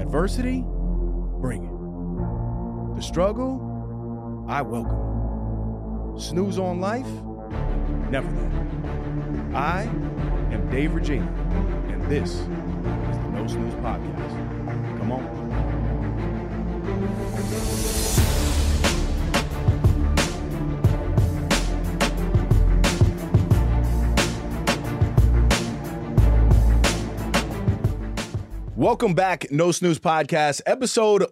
Adversity, bring it. The struggle, I welcome it. Snooze on life, never that. I am Dave Regina, and this is the No Snooze Podcast. Come on. Welcome back, No Snooze Podcast, episode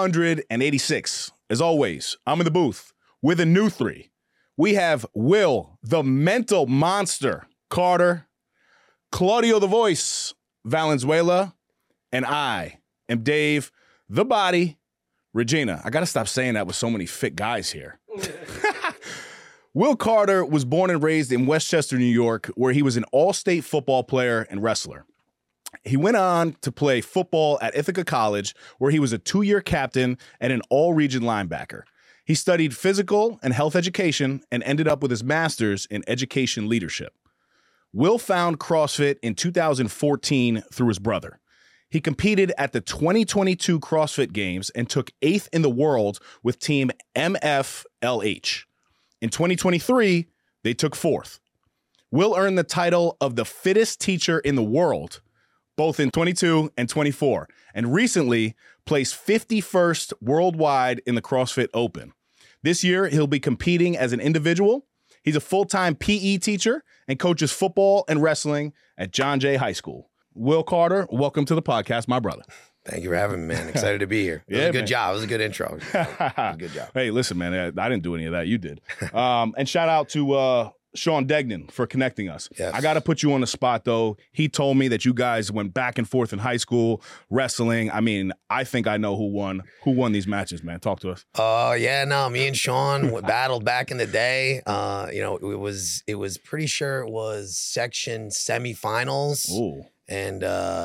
186. As always, I'm in the booth with a new three. We have Will, the mental monster, Carter, Claudio, the voice, Valenzuela, and I am Dave, the body, Regina. I got to stop saying that with so many fit guys here. Will Carter was born and raised in Westchester, New York, where he was an all-state football player and wrestler. He went on to play football at Ithaca College, where he was a 2-year captain and an all-region linebacker. He studied physical and health education and ended up with his master's in education leadership. Will found CrossFit in 2014 through his brother. He competed at the 2022 CrossFit Games and took 8th in the world with Team MFLH. In 2023, they took 4th. Will earned the title of the fittest teacher in the world, both in 22 and 24, and recently placed 51st worldwide in the CrossFit Open. This year, he'll be competing as an individual. He's a full-time PE teacher and coaches football and wrestling at John Jay High School. Will Carter, welcome to the podcast, my brother. Thank you for having me, man. Excited to be here. It was a good job. It was a good intro. It was a good job. Hey, listen, man, I didn't do any of that. You did. And shout out to Sean Degnan for connecting us. Yes. I got to put you on the spot, though. He told me that you guys went back and forth in high school, wrestling. I mean, I think I know who won these matches, man. Talk to us. Me and Sean battled back in the day. It was pretty sure it was section semifinals. Ooh. And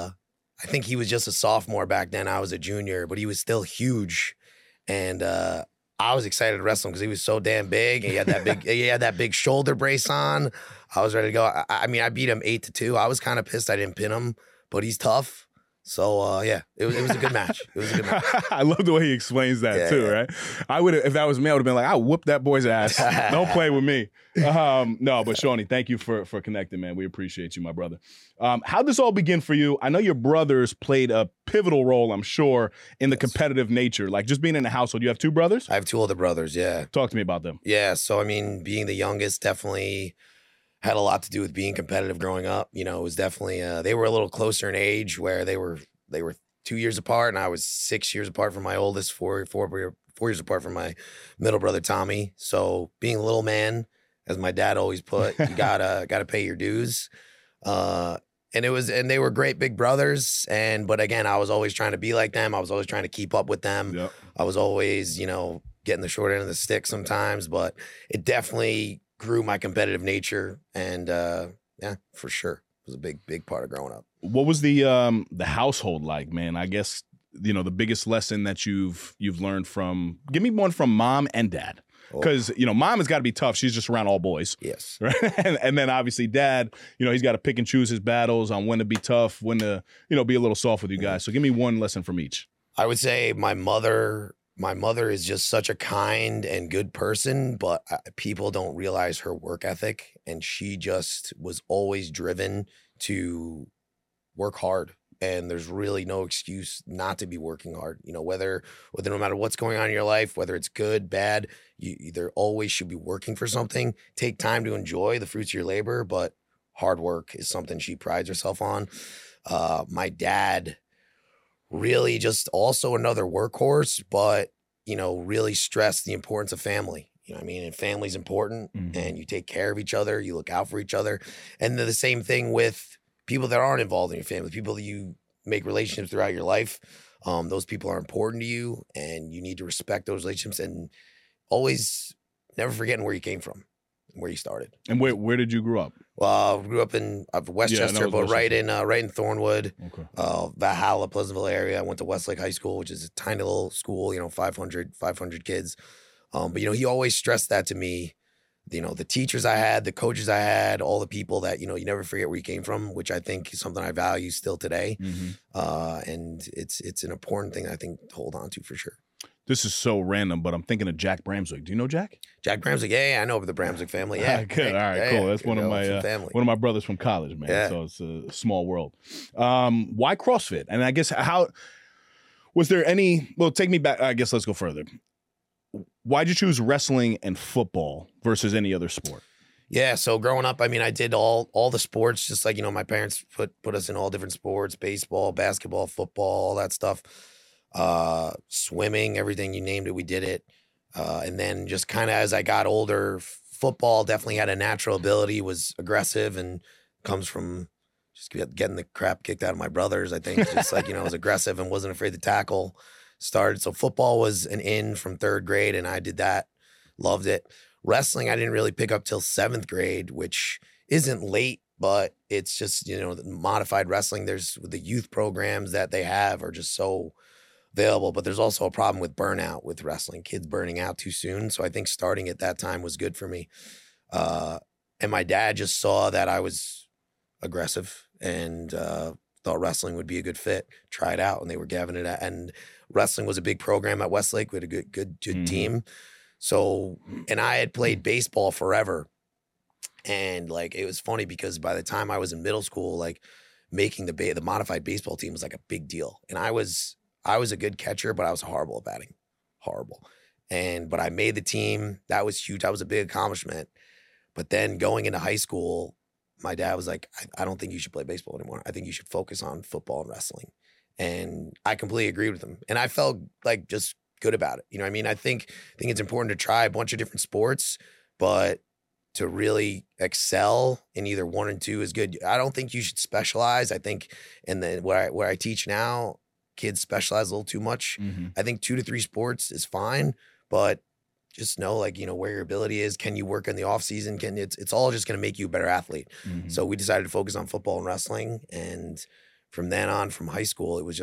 I think he was just a sophomore back then. I was a junior, but he was still huge. And I was excited to wrestle him because he was so damn big. And he had that big shoulder brace on. I was ready to go. I beat him 8-2. I was kind of pissed I didn't pin him, but he's tough. So it was a good match. It was a good match. I love the way he explains that too, right? I would have, if that was me, I would have been like, I'll whoop that boy's ass. Don't play with me. No, but Shawnee, thank you for connecting, man. We appreciate you, my brother. How'd this all begin for you? I know your brothers played a pivotal role, I'm sure, in the competitive nature. Like just being in the household. You have 2 brothers? I have 2 older brothers, yeah. Talk to me about them. Yeah, so being the youngest definitely had a lot to do with being competitive growing up. You know, it was definitely they were a little closer in age where they were 2 years apart, and I was 6 years apart from my oldest, 4 years apart from my middle brother Tommy. So being a little man, as my dad always put, you gotta pay your dues. And they were great big brothers. But again, I was always trying to be like them. I was always trying to keep up with them. Yep. I was always, getting the short end of the stick sometimes, but it definitely grew my competitive nature. And for sure. It was a big part of growing up. What was the household like, man? I guess, the biggest lesson that you've learned from, give me one from mom and dad. Because, mom has got to be tough. She's just around all boys. Yes. Right. And then obviously dad, he's got to pick and choose his battles on when to be tough, when to, be a little soft with you guys. So give me one lesson from each. I would say my mother is just such a kind and good person, but people don't realize her work ethic. And she just was always driven to work hard. And there's really no excuse not to be working hard. Whether no matter what's going on in your life, whether it's good, bad, you either always should be working for something. Take time to enjoy the fruits of your labor, but hard work is something she prides herself on. My dad, really just also another workhorse, but, really stressed the importance of family. And family's important, and you take care of each other, you look out for each other. And the same thing with people that aren't involved in your family, people that you make relationships throughout your life. Those people are important to you, and you need to respect those relationships and always never forgetting where you came from, where you started. And where did you grow up? Well, I grew up in Westchester, but right in Thornwood, Valhalla, Pleasantville area. I went to Westlake High School, which is a tiny little school, 500 kids. But he always stressed that to me, the teachers I had, the coaches I had, all the people that, you never forget where you came from, which I think is something I value still today. And it's an important thing I think to hold on to for sure. This is so random, but I'm thinking of Jack Bramswick. Do you know Jack? Jack Bramswick, yeah, I know of the Bramswick family. Yeah, good. All right, cool. That's one of my brothers from college, man. Yeah. So it's a small world. Why CrossFit? And I guess how was there any? Well, take me back. I guess let's go further. Why'd you choose wrestling and football versus any other sport? Yeah, so growing up, I mean, I did all the sports, just like my parents put us in all different sports: baseball, basketball, football, all that stuff. Swimming, everything you named it, we did it. And then just kind of as I got older, football definitely had a natural ability, was aggressive, and comes from just getting the crap kicked out of my brothers. I think just like, I was aggressive and wasn't afraid to tackle. So football was an in from 3rd grade, and I did that. Loved it. Wrestling, I didn't really pick up till 7th grade, which isn't late, but it's just, the modified wrestling. There's the youth programs that they have are just so available, but there's also a problem with burnout with wrestling, kids burning out too soon. So I think starting at that time was good for me. And my dad just saw that I was aggressive and thought wrestling would be a good fit, try it out, and they were giving it. And wrestling was a big program at Westlake. We had a good team. So, and I had played baseball forever. And like, it was funny because by the time I was in middle school, like making the modified baseball team was like a big deal. And I was a good catcher, but I was horrible at batting. Horrible. But I made the team. That was huge. That was a big accomplishment. But then going into high school, my dad was like, I don't think you should play baseball anymore. I think you should focus on football and wrestling. And I completely agreed with him. And I felt like just good about it. I mean, I think it's important to try a bunch of different sports, but to really excel in either one and two is good. I don't think you should specialize. I think, and then where I teach now, kids specialize a little too much. I think 2 to 3 sports is fine, but just know, like, where your ability is. Can you work in the off season? It's all just going to make you a better athlete. So we decided to focus on football and wrestling. And from then on, from high school, it was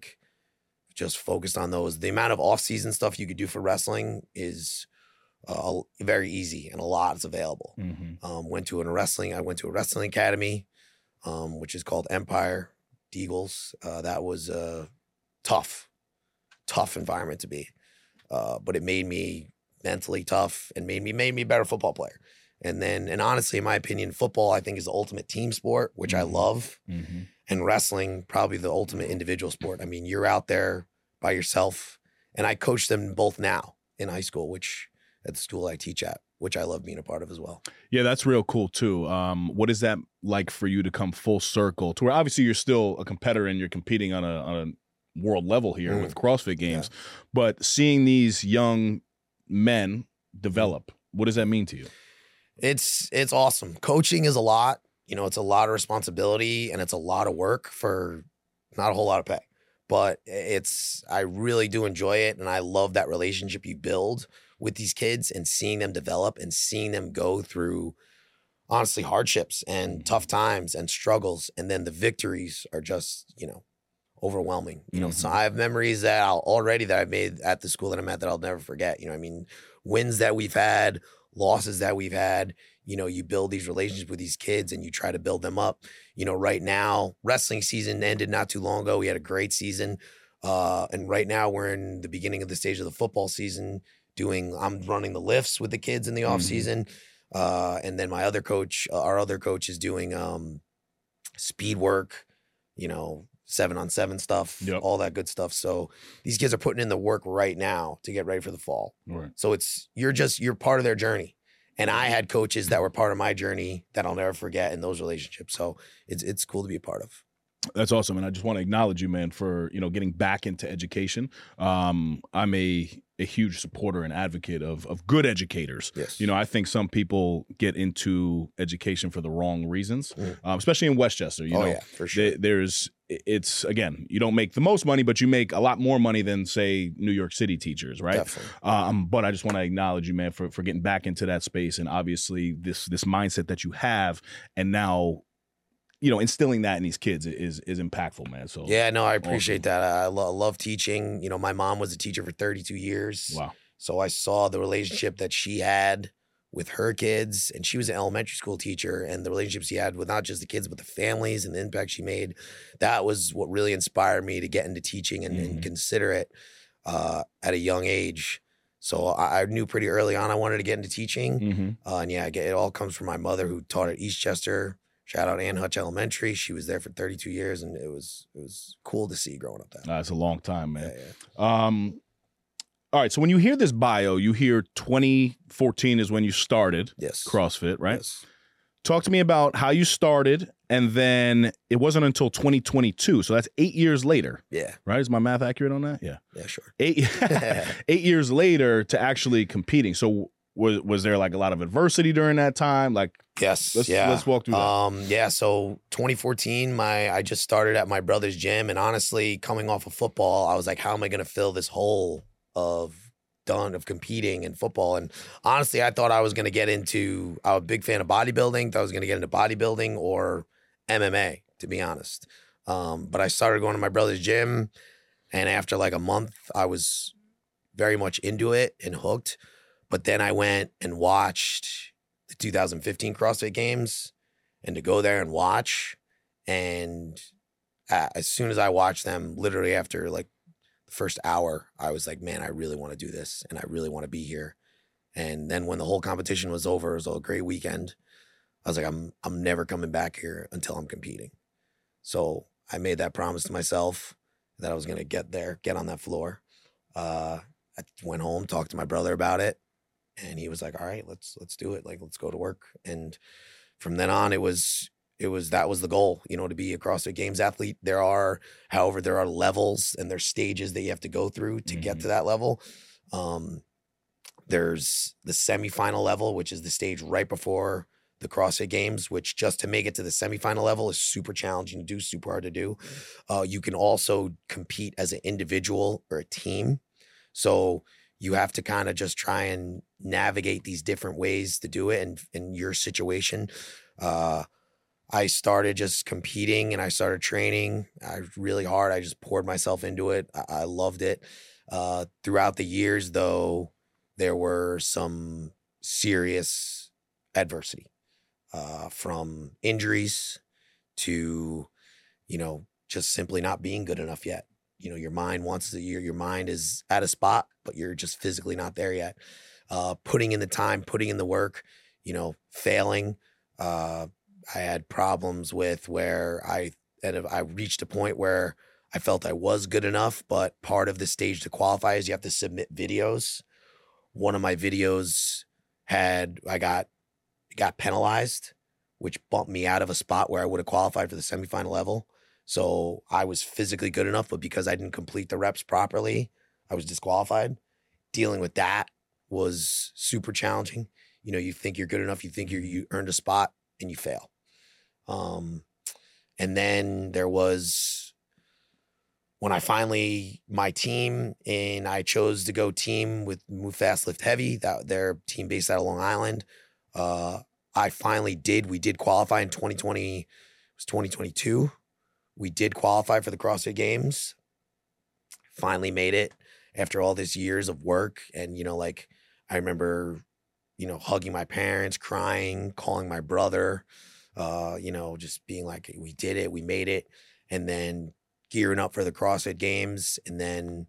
just focused on those. The amount of off season stuff you could do for wrestling is very easy, and a lot is available. I went to a wrestling academy, which is called Empire Eagles. That was tough environment to be, but it made me mentally tough and made me a better football player. And honestly, in my opinion, football I think is the ultimate team sport, which I love, and wrestling probably the ultimate individual sport. I mean, you're out there by yourself, and I coach them both now in high school, which at the school I teach at, which I love being a part of as well. Yeah, that's real cool too. What is that like for you to come full circle to where obviously you're still a competitor and you're competing on a world level here with CrossFit Games, but seeing these young men develop, what does that mean to you? It's awesome. Coaching is a lot. It's a lot of responsibility and it's a lot of work for not a whole lot of pay. But I really do enjoy it, and I love that relationship you build with these kids and seeing them develop and seeing them go through, honestly, hardships and tough times and struggles, and then the victories are just, overwhelming. So I have memories that I've made at the school that I'm at that I'll never forget. Wins that we've had, losses that we've had. You build these relationships with these kids and you try to build them up. Right now, wrestling season ended not too long ago. We had a great season. And right now we're in the beginning of the stage of the football season I'm running the lifts with the kids in the off season. And then our other coach is doing speed work, 7-on-7 stuff, all that good stuff. So these kids are putting in the work right now to get ready for the fall. Right. So you're part of their journey. And I had coaches that were part of my journey that I'll never forget in those relationships. So it's cool to be a part of. That's awesome. And I just want to acknowledge you, man, for, getting back into education. I'm a huge supporter and advocate of good educators. Yes. I think some people get into education for the wrong reasons, especially in Westchester. Yeah, for sure. It's again, you don't make the most money, but you make a lot more money than, say, New York City teachers, right? Definitely. But I just want to acknowledge you, man, for getting back into that space, and obviously this mindset that you have, and now, instilling that in these kids is impactful, man. So yeah, no, I appreciate that. I love teaching. My mom was a teacher for 32 years. Wow. So I saw the relationship that she had with her kids, and she was an elementary school teacher, and the relationships she had with not just the kids, but the families and the impact she made, that was what really inspired me to get into teaching and consider it at a young age. So I knew pretty early on I wanted to get into teaching. And yeah, it all comes from my mother, who taught at Eastchester. Shout out Ann Hutch Elementary. She was there for 32 years, and it was cool to see growing up there. That's a long time, man. Yeah. All right, so when you hear this bio, you hear 2014 is when you started CrossFit, right? Yes. Talk to me about how you started, and then it wasn't until 2022, so that's 8 years later. Yeah. Right? Is my math accurate on that? Yeah. Yeah, sure. 8 years later to actually competing. So was there like a lot of adversity during that time? Like, yes. Let's walk through that. Yeah. So 2014, I just started at my brother's gym, and honestly, coming off of football, I was like, how am I going to fill this hole of competing in football? And honestly, I thought I was going to get into, I'm a big fan of bodybuilding. Thought I was going to get into bodybuilding or MMA, to be honest. But I started going to my brother's gym, and after like a month, I was very much into it and hooked. But then I went and watched the 2015 CrossFit Games, and to go there and watch, and as soon as I watched them, literally after like the first hour, I was like, man, I really want to do this, and I really want to be here. And then when the whole competition was over, it was a great weekend. I was like, I'm never coming back here until I'm competing. So I made that promise to myself that I was going to get there, get on that floor. I went home, talked to my brother about it, and he was like, all right, let's do it. Like, let's go to work. And from then on, that was the goal, to be a CrossFit Games athlete. However, there are levels and there's stages that you have to go through to get to that level. There's the semifinal level, which is the stage right before the CrossFit Games, which just to make it to the semifinal level is super challenging to do, super hard to do. You can also compete as an individual or a team. So you have to kind of just try and navigate these different ways to do it. And in your situation, I started just competing and I started training really hard. I just poured myself into it. I loved it. Throughout the years, though, there were some serious adversity, from injuries to, just simply not being good enough yet. Your mind your mind is at a spot, but you're just physically not there yet. Putting in the time, putting in the work, failing. I had problems with where I reached a point where I felt I was good enough, but part of the stage to qualify is you have to submit videos. One of my videos got penalized, which bumped me out of a spot where I would have qualified for the semifinal level. So I was physically good enough, but because I didn't complete the reps properly, I was disqualified. Dealing with that was super challenging. You think you're good enough, you think you earned a spot, and you fail. And then there was when I finally, my team, and I chose to go team with Move Fast Lift Heavy, that their team based out of Long Island. We did qualify in 2020, it was 2022. We did qualify for the CrossFit Games. Finally made it after all these years of work. And, I remember, hugging my parents, crying, calling my brother, just being like, we did it, we made it. And then gearing up for the CrossFit Games. And then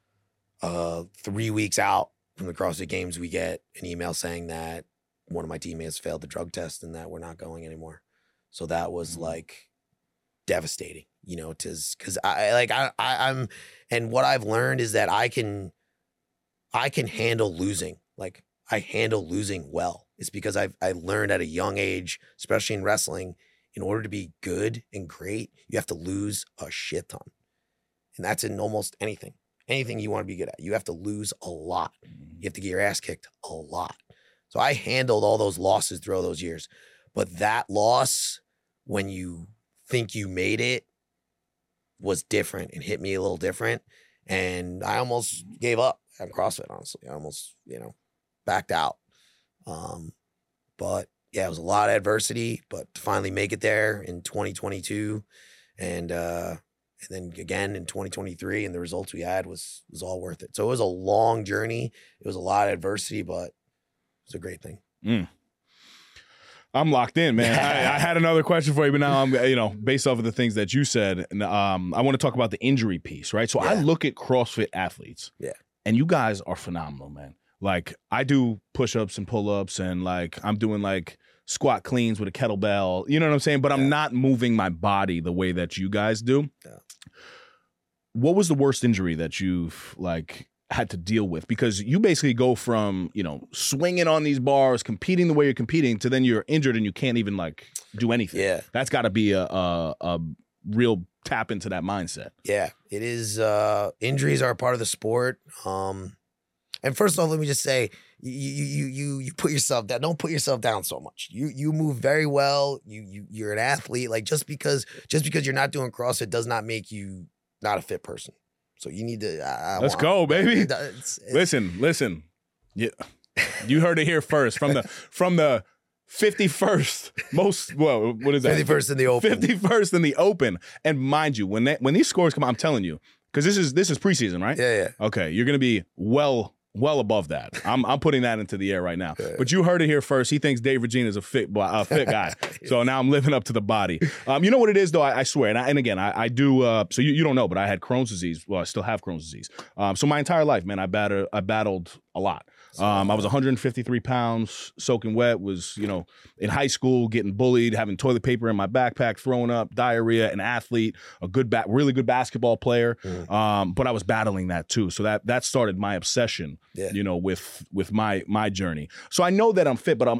3 weeks out from the CrossFit Games, we get an email saying that one of my teammates failed the drug test and that we're not going anymore. So that was like devastating, because I'm, and what I've learned is that I can handle losing. Like, I handle losing well. It's because I learned at a young age, especially in wrestling, in order to be good and great, you have to lose a shit ton. And that's in almost anything you want to be good at. You have to lose a lot. You have to get your ass kicked a lot. So I handled all those losses through all those years. But that loss, when you think you made it, was different and hit me a little different. And I almost gave up on CrossFit, honestly. I almost, backed out. But yeah, it was a lot of adversity, but to finally make it there in 2022 and then again in 2023, and the results we had was all worth it. So it was a long journey. It was a lot of adversity, but it was a great thing. I'm locked in, man. I had another question for you, but now I'm, based off of the things that you said, and I want to talk about the injury piece, right? So I look at CrossFit athletes, and you guys are phenomenal, man. Like, I do push-ups and pull-ups, and like I'm doing like squat cleans with a kettlebell. You know what I'm saying? But I'm not moving my body the way that you guys do. Yeah. What was the worst injury that you've like had to deal with? Because you basically go from, swinging on these bars, competing the way you're competing, to then you're injured and you can't even like do anything. Yeah. That's got to be a real tap into that mindset. Yeah, it is. Injuries are a part of the sport. And first off, let me just say, you put yourself down. Don't put yourself down so much. You move very well. You're an athlete. Like just because you're not doing CrossFit does not make you not a fit person. So you need to. Let's go, baby. Listen. Yeah, you heard it here first from the 51st most. Well, what is that? 51st in the open. 51st in the open. And mind you, when these scores come out, I'm telling you, because this is preseason, right? Yeah. Okay, you're gonna be well above that. I'm putting that into the air right now. Yeah. But you heard it here first. He thinks Dave Regina is a fit guy. So now I'm living up to the body. You know what it is, though? I swear. And again, I do. So you don't know, but I had Crohn's disease. Well, I still have Crohn's disease. So my entire life, man, I battled a lot. I was 153 pounds, soaking wet, was, in high school, getting bullied, having toilet paper in my backpack, throwing up, diarrhea, an athlete, really good basketball player. But I was battling that too. So that started my obsession, with my journey. So I know that I'm fit, but I'm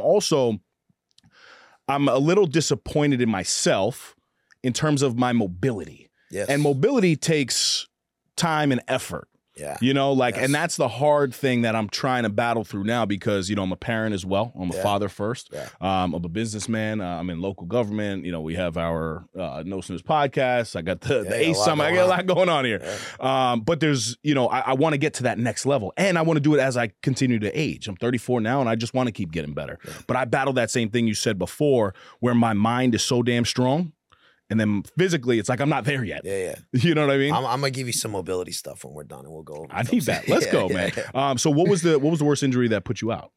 a little disappointed in myself in terms of my mobility. Yes. And mobility takes time and effort. Yeah. And that's the hard thing that I'm trying to battle through now because, I'm a parent as well. I'm a father first. Yeah. I'm a businessman. I'm in local government. We have our No Snooze podcast. I got the ACE Summit. I got a lot going on here. Yeah. But there's, I want to get to that next level. And I want to do it as I continue to age. I'm 34 now, and I just want to keep getting better. Yeah. But I battle that same thing you said before where my mind is so damn strong. And then physically, it's like I'm not there yet. Yeah. You know what I mean? I'm gonna give you some mobility stuff when we're done, and we'll go over. I need that. Let's go, man. So what was the worst injury that put you out?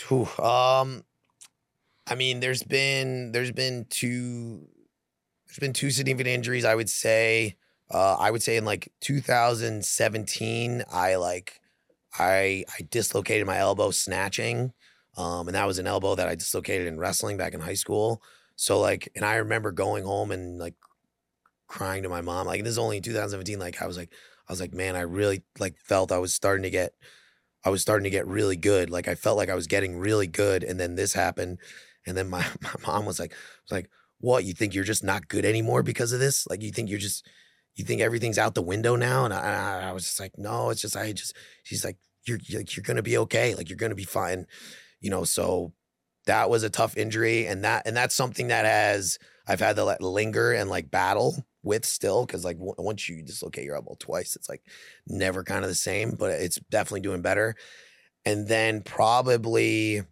I mean, there's been two significant injuries. I would say in like 2017, I dislocated my elbow snatching, and that was an elbow that I dislocated in wrestling back in high school. So and I remember going home and like crying to my mom. Like, this is only in 2017. Like, I was like, man, I really felt I was starting to get really good. Like, I felt like I was getting really good. And then this happened. And then my mom was like, what, you think you're just not good anymore because of this? Like, you think everything's out the window now? And I was just like, no, it's just, she's like, you're going to be okay. Like, you're going to be fine. So that was a tough injury, and that's something that I've had to linger and battle with still, because once you dislocate your elbow twice, it's never kind of the same, but it's definitely doing better. And then probably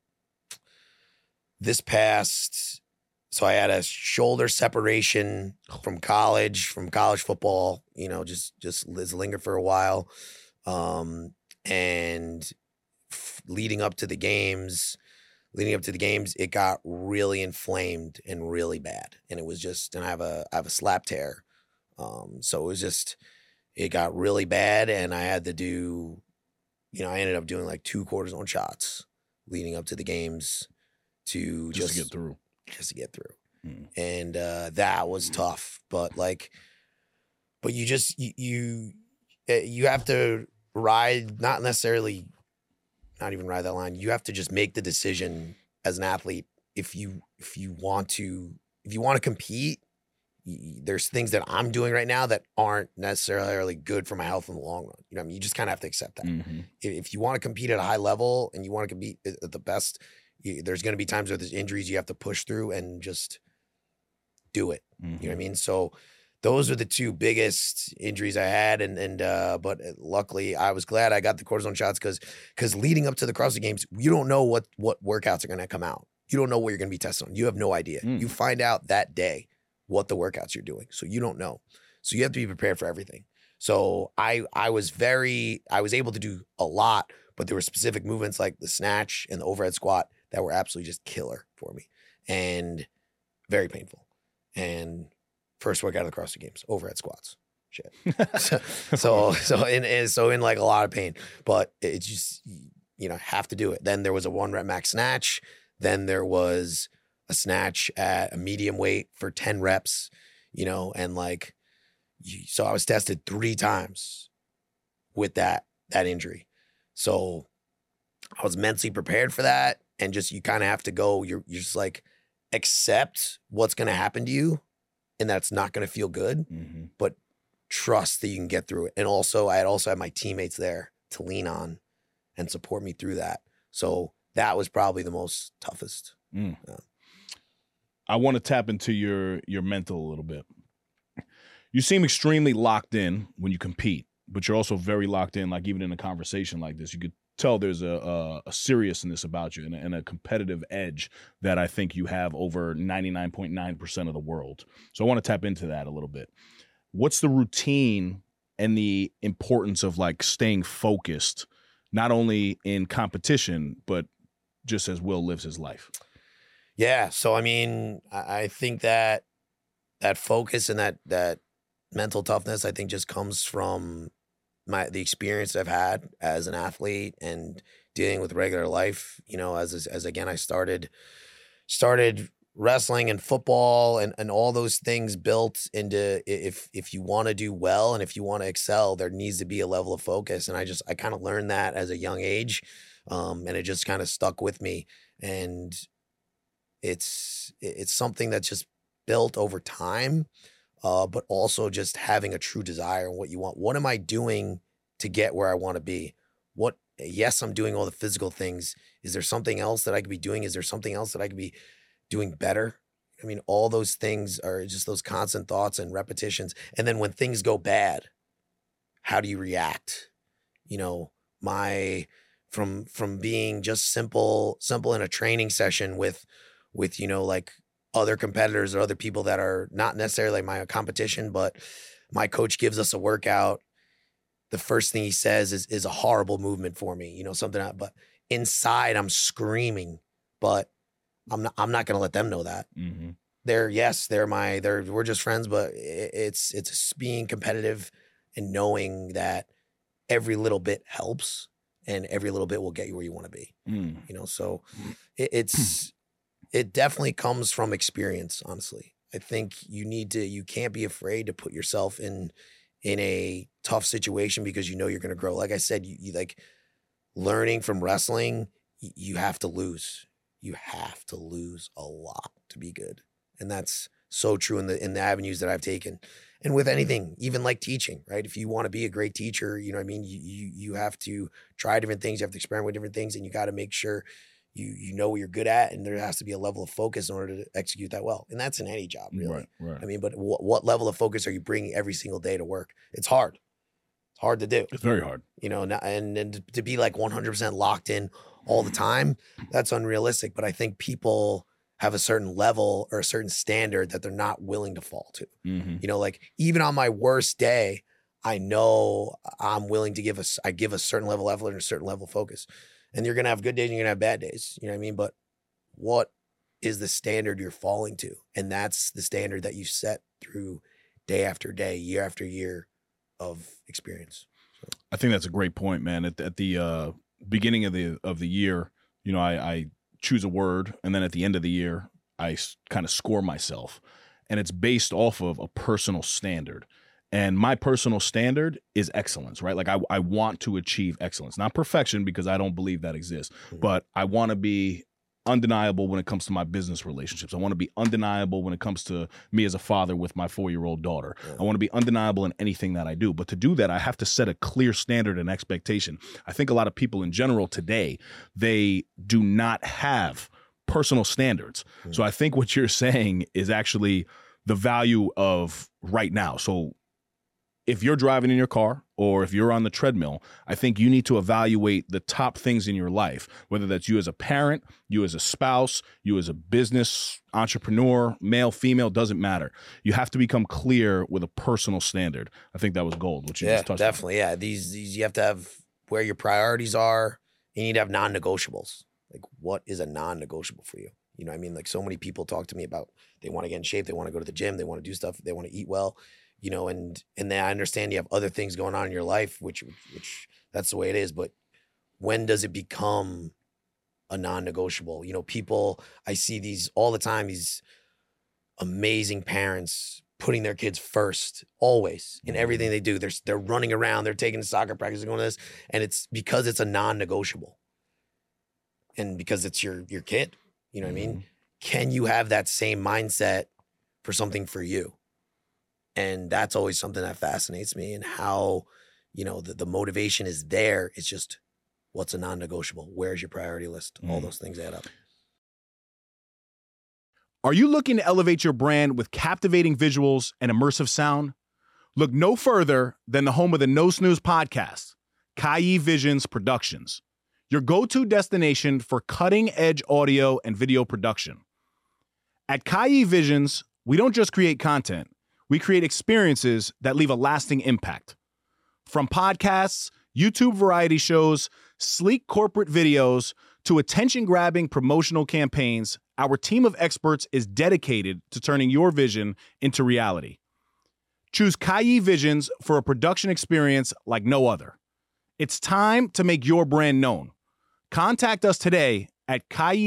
this past, so I had a shoulder separation from college football. Just linger for a while, and leading up to the games, it got really inflamed and really bad. And it was just, and I have a slap tear. So it was just, it got really bad, and I had to do, I ended up doing 2 cortisone shots leading up to the games to just to get through. And that was tough, but you just, you have to ride, not even ride that line. You have to just make the decision as an athlete. If you want to compete, there's things that I'm doing right now that aren't necessarily good for my health in the long run. You know what I mean? You just kind of have to accept that. Mm-hmm. If you want to compete at a high level and you want to compete at the best, there's going to be times where there's injuries you have to push through and just do it. Mm-hmm. You know what I mean? So those were the 2 biggest injuries I had, but luckily I was glad I got the cortisone shots because leading up to the CrossFit Games, you don't know what workouts are going to come out. You don't know what you're going to be tested on. You have no idea. You find out that day what the workouts you're doing, so you don't know. So you have to be prepared for everything. So I was able to do a lot, but there were specific movements like the snatch and the overhead squat that were absolutely just killer for me and very painful. And first workout of the CrossFit Games, overhead squats. Shit. So in like a lot of pain, but it's just, have to do it. Then there was a 1 rep max snatch. Then there was a snatch at a medium weight for 10 reps, and like, so I was tested 3 times with that injury. So I was mentally prepared for that. And just, you kind of have to go, you're just like, accept what's going to happen to you. And that's not going to feel good, but trust that you can get through it. And also, I had my teammates there to lean on and support me through that. So that was probably the most toughest. Yeah. I want to tap into your mental a little bit. You seem extremely locked in when you compete, but you're also very locked in, like even in a conversation like this, you could tell there's a seriousness about you and a competitive edge that I think you have over 99.9% of the world. So I want to tap into that a little bit. What's the routine and the importance of like staying focused, not only in competition, but just as Will lives his life? Yeah. So, I mean, I think that focus and that mental toughness, I think just comes from the experience I've had as an athlete and dealing with regular life, as again, I started wrestling and football and all those things built into, if you want to do well and if you want to excel, there needs to be a level of focus. And I kind of learned that as a young age. And it just kind of stuck with me. And it's something that's just built over time. But also just having a true desire and what you want. What am I doing to get where I want to be? Yes, I'm doing all the physical things. Is there something else that I could be doing? Is there something else that I could be doing better? I mean, all those things are just those constant thoughts and repetitions. And then when things go bad, how do you react? From being just simple in a training session with like other competitors or other people that are not necessarily like my competition, but my coach gives us a workout. The first thing he says is a horrible movement for me, but inside I'm screaming, but I'm not going to let them know that. Mm-hmm. We're just friends, but it's being competitive and knowing that every little bit helps and every little bit will get you where you want to be. So it definitely comes from experience, honestly. I think you can't be afraid to put yourself in a tough situation because you're going to grow. Like I said, you like learning from wrestling, you have to lose. You have to lose a lot to be good. And that's so true in the avenues that I've taken. And with anything, even like teaching, right? If you want to be a great teacher, you have to try different things, you have to experiment with different things, and you got to make sure you know what you're good at, and there has to be a level of focus in order to execute that well. And that's in any job, really. Right. I mean, but what level of focus are you bringing every single day to work? It's hard. It's hard to do. It's very hard. And to be like 100% locked in all the time, that's unrealistic. But I think people have a certain level or a certain standard that they're not willing to fall to. Mm-hmm. Like even on my worst day, I know I'm willing to give a certain level of effort and a certain level of focus. And you're going to have good days and you're going to have bad days. You know what I mean? But what is the standard you're falling to? And that's the standard that you set through day after day, year after year of experience. So. I think that's a great point, man. At the beginning of the year, I choose a word, and then at the end of the year, I kind of score myself. And it's based off of a personal standard. And my personal standard is excellence, right? Like I want to achieve excellence, not perfection because I don't believe that exists, but I want to be undeniable when it comes to my business relationships. I want to be undeniable when it comes to me as a father with my 4-year-old daughter. Yeah. I want to be undeniable in anything that I do. But to do that, I have to set a clear standard and expectation. I think a lot of people in general today, they do not have personal standards. Mm-hmm. So I think what you're saying is actually the value of right now. So if you're driving in your car or if you're on the treadmill, I think you need to evaluate the top things in your life, whether that's you as a parent, you as a spouse, you as a business entrepreneur, male, female, doesn't matter. You have to become clear with a personal standard. I think that was gold, which you just touched definitely. On. Yeah, these you have to have where your priorities are. You need to have non-negotiables. Like, what is a non-negotiable for you? You know what I mean? Like, so many people talk to me about they want to get in shape, they want to go to the gym, they want to do stuff, they want to eat well, you know, and then I understand you have other things going on in your life, which that's the way it is. But when does it become a non-negotiable? You know, people, I see these all the time, these amazing parents putting their kids first, always, in everything they do. They're running around, they're taking soccer practice, going to this, and it's because it's a non-negotiable. And because it's your kid, you know what I mean? Can you have that same mindset for something for you? And that's always something that fascinates me, and how, you know, the motivation is there. It's just, what's a non-negotiable? Where's your priority list? All those things add up. Are you looking to elevate your brand with captivating visuals and immersive sound? Look no further than the home of the No Snooze podcast, Kai Visions Productions, your go-to destination for cutting-edge audio and video production. At Kai Visions, we don't just create content, we create experiences that leave a lasting impact. From podcasts, YouTube variety shows, sleek corporate videos, to attention-grabbing promotional campaigns, our team of experts is dedicated to turning your vision into reality. Choose Kai Visions for a production experience like no other. It's time to make your brand known. Contact us today at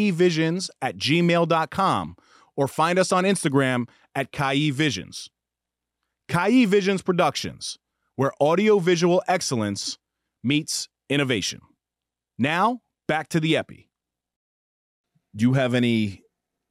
kaivisions@gmail.com or find us on Instagram at Kai Visions. Kai Visions Productions, where audio-visual excellence meets innovation. Now, back to the Epi. Do you have any,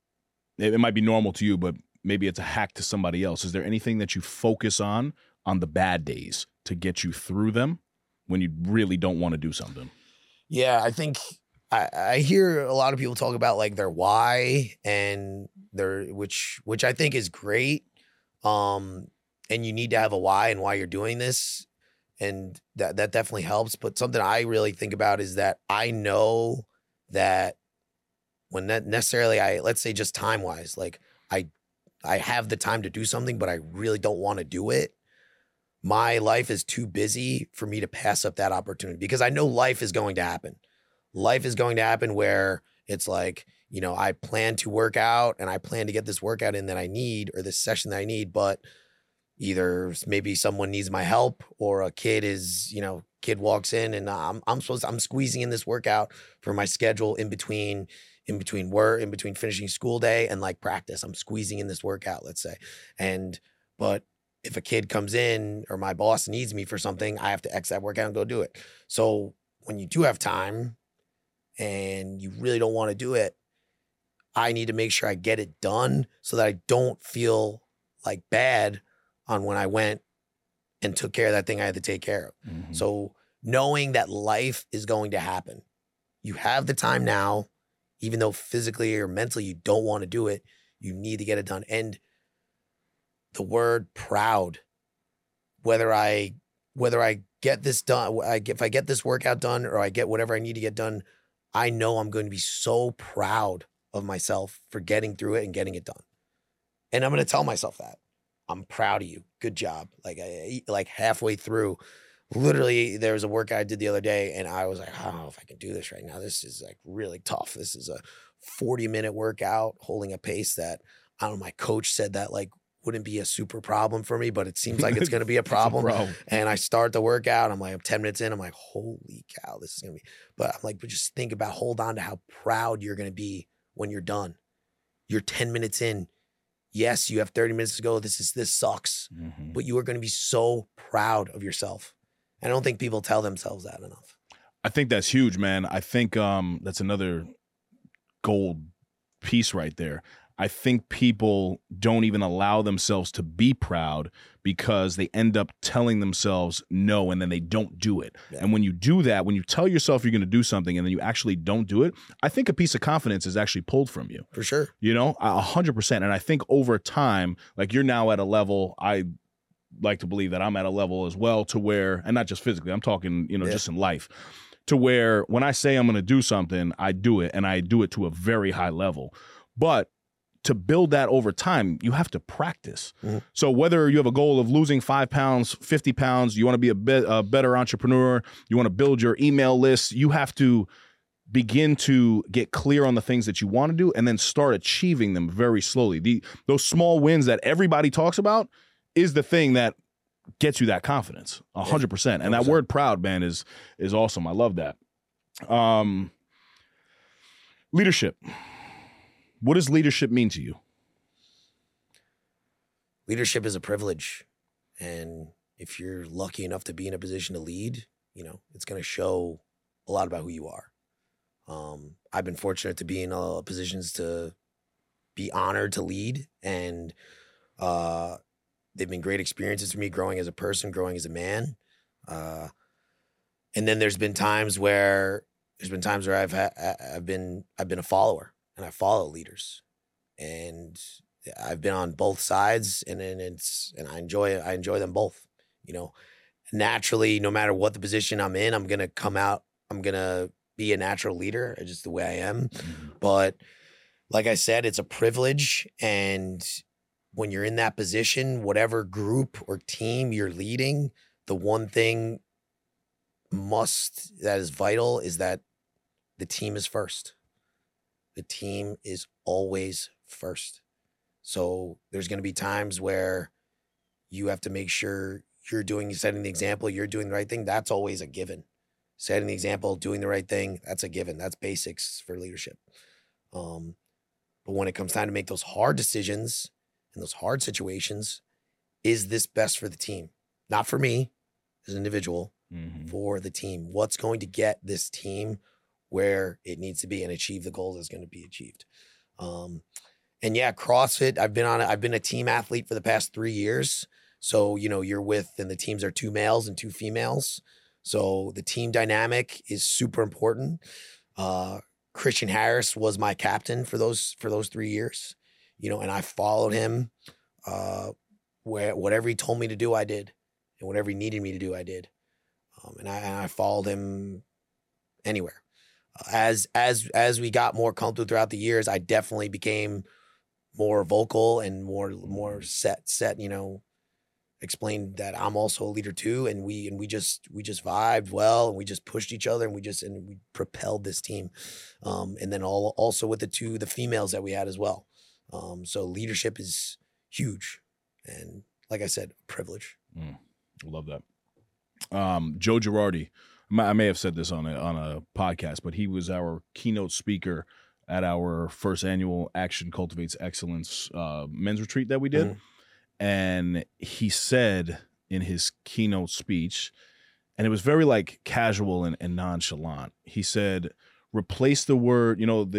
it might be normal to you, but maybe it's a hack to somebody else. Is there anything that you focus on the bad days to get you through them when you really don't want to do something? Yeah, I think I hear a lot of people talk about like their why and their, which I think is great. And you need to have a why and why you're doing this. And that definitely helps. But something I really think about is that I know that when that necessarily, let's say just time wise, like I have the time to do something, but I really don't want to do it. My life is too busy for me to pass up that opportunity, because I know life is going to happen. Life is going to happen where it's like, you know, I plan to work out and I plan to get this workout in that I need, or this session that I need, but either maybe someone needs my help, or a kid walks in and I'm squeezing in this workout for my schedule in between work, in between finishing school day and like practice. I'm squeezing in this workout, let's say. But if a kid comes in or my boss needs me for something, I have to X that workout and go do it. So when you do have time and you really don't want to do it, I need to make sure I get it done so that I don't feel like bad on when I went and took care of that thing I had to take care of. Mm-hmm. So knowing that life is going to happen, you have the time now, even though physically or mentally you don't want to do it, you need to get it done. And the word proud, whether I get this done, if I get this workout done or I get whatever I need to get done, I know I'm going to be so proud of myself for getting through it and getting it done. And I'm going to tell myself that. I'm proud of you. Good job. Like halfway through, literally there was a workout I did the other day and I was like, I don't know if I can do this right now. This is like really tough. This is a 40-minute workout holding a pace that, I don't know, my coach said that like wouldn't be a super problem for me, but it seems like it's going to be a problem. And I start the workout. I'm 10 minutes in. I'm like, holy cow, this is going to be, but I'm like, but just think about, hold on to how proud you're going to be when you're done. You're 10 minutes in. Yes, you have 30 minutes to go. This sucks, but you are going to be so proud of yourself. I don't think people tell themselves that enough. I think that's huge, man. I think that's another gold piece right there. I think people don't even allow themselves to be proud because they end up telling themselves no, and then they don't do it. Yeah. And when you do that, when you tell yourself you're going to do something and then you actually don't do it, I think a piece of confidence is actually pulled from you. For sure. 100%. And I think over time, like you're now at a level, I like to believe that I'm at a level as well to where, and not just physically, I'm talking, just in life, to where when I say I'm going to do something, I do it, and I do it to a very high level. But to build that over time, you have to practice. Mm-hmm. So whether you have a goal of losing 5 pounds, 50 pounds, you want to be a better entrepreneur, you want to build your email list, you have to begin to get clear on the things that you want to do and then start achieving them very slowly. Those small wins that everybody talks about is the thing that gets you that confidence 100%. And that word proud, man, is awesome. I love that. Leadership. What does leadership mean to you? Leadership is a privilege. And if you're lucky enough to be in a position to lead, it's going to show a lot about who you are. I've been fortunate to be in positions to be honored to lead, and they've been great experiences for me growing as a person, growing as a man. And then there's been times where I've been a follower, and I follow leaders, and I've been on both sides, and I enjoy them both. Naturally, no matter what the position I'm in, I'm gonna be a natural leader, just the way I am. Mm-hmm. But like I said, it's a privilege, and when you're in that position, whatever group or team you're leading, the one thing that is vital is that the team is first. The team is always first. So there's going to be times where you have to make sure setting the example, you're doing the right thing. That's always a given. Setting the example, doing the right thing, that's a given. That's basics for leadership. But when it comes time to make those hard decisions in those hard situations, is this best for the team? Not for me as an individual, for the team. What's going to get this team where it needs to be and achieve the goals that's going to be achieved? And yeah, CrossFit, I've been a team athlete for the past 3 years. So, and the teams are 2 males and 2 females. So the team dynamic is super important. Christian Harris was my captain for those 3 years, and I followed him. Whatever he told me to do, I did, and whatever he needed me to do, I did. And I followed him anywhere. As we got more comfortable throughout the years, I definitely became more vocal and more set, explained that I'm also a leader too. And we just vibed well, and we just pushed each other, and we propelled this team. And then also with the females that we had as well. So leadership is huge. And like I said, privilege. I love that. Joe Girardi, I may have said this on a podcast, but he was our keynote speaker at our first annual Action Cultivates Excellence men's retreat that we did. Mm-hmm. And he said in his keynote speech, and it was very like casual and nonchalant, he said, replace the word, what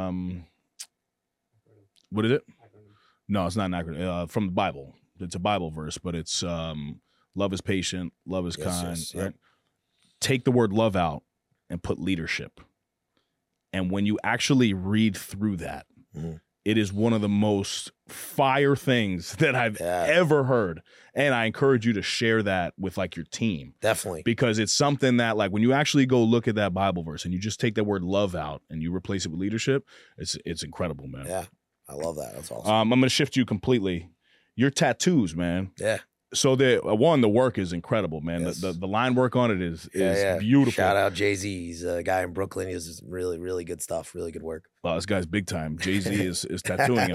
is it? No, it's not an acronym. From the Bible. It's a Bible verse, but it's love is patient, love is kind. Yes, right? Yep. Take the word love out and put leadership. And when you actually read through that, it is one of the most fire things that I've ever heard. And I encourage you to share that with like your team. Definitely. Because it's something that like when you actually go look at that Bible verse and you just take that word love out and you replace it with leadership, it's incredible, man. Yeah. I love that. That's awesome. I'm going to shift you completely. Your tattoos, man. Yeah. So the work is incredible, man. Yes. The line work on it is beautiful. Shout out Jay-Z. He's a guy in Brooklyn. He does really, really good stuff. Really good work. Well, this guy's big time. Jay-Z is tattooing him.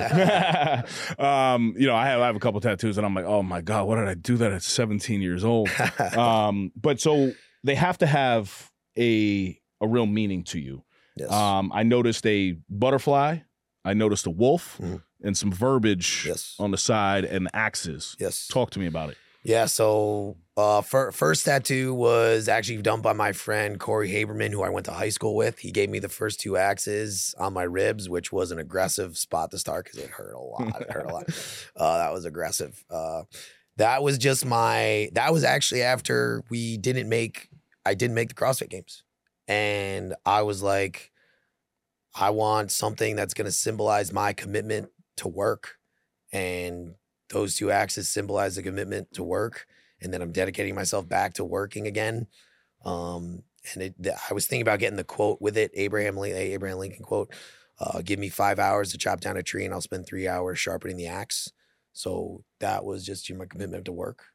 I have a couple tattoos, and I'm like, oh my God, what did I do that at 17 years old? But so they have to have a real meaning to you. Yes. I noticed a butterfly. I noticed a wolf. Mm-hmm. And some verbiage on the side and axes. Yes. Talk to me about it. Yeah, so first tattoo was actually done by my friend Corey Haberman, who I went to high school with. He gave me the first 2 axes on my ribs, which was an aggressive spot to start because it hurt a lot. That was aggressive. That was actually after I didn't make the CrossFit Games. And I was like, I want something that's going to symbolize my commitment to work, and those 2 axes symbolize the commitment to work, and then I'm dedicating myself back to working again. I was thinking about getting the quote with it, Abraham Lincoln quote, give me 5 hours to chop down a tree and I'll spend 3 hours sharpening the axe. So that was just my commitment to work.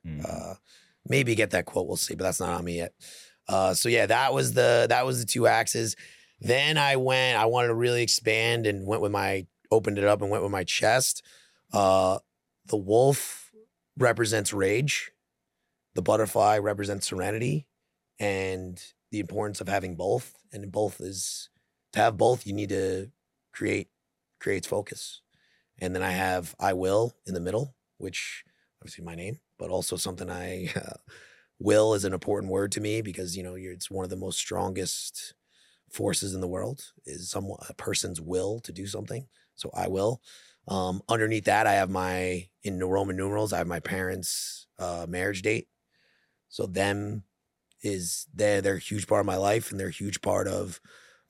Maybe get that quote, we'll see, but that's not on me yet. So yeah, that was the 2 axes. Then I wanted to really expand and opened it up and went with my chest. The wolf represents rage. The butterfly represents serenity and the importance of having both. And to have both, you need to creates focus. And then I have I will in the middle, which obviously my name, but also something will is an important word to me because, it's one of the most strongest forces in the world is a person's will to do something. So I will. Underneath that, I have in the Roman numerals, I have my parents' marriage date. So they're a huge part of my life and they're a huge part of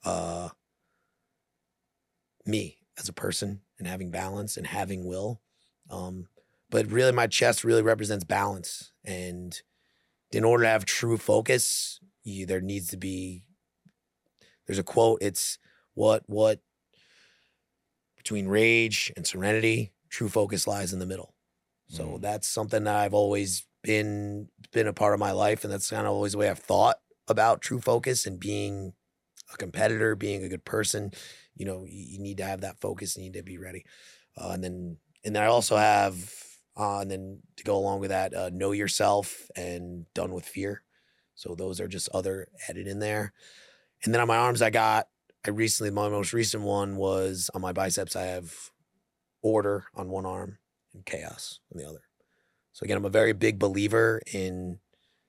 me as a person and having balance and having will. But really my chest really represents balance. And in order to have true focus, there's a quote, it's what between rage and serenity, true focus lies in the middle. So that's something that I've always been a part of my life. And that's kind of always the way I've thought about true focus and being a competitor, being a good person. You need to have that focus, you need to be ready. And then I also have, and then to go along with that, know yourself and done with fear. So those are just other added in there. And then on my arms, my most recent one was on my biceps. I have order on one arm and chaos on the other. So again, I'm a very big believer in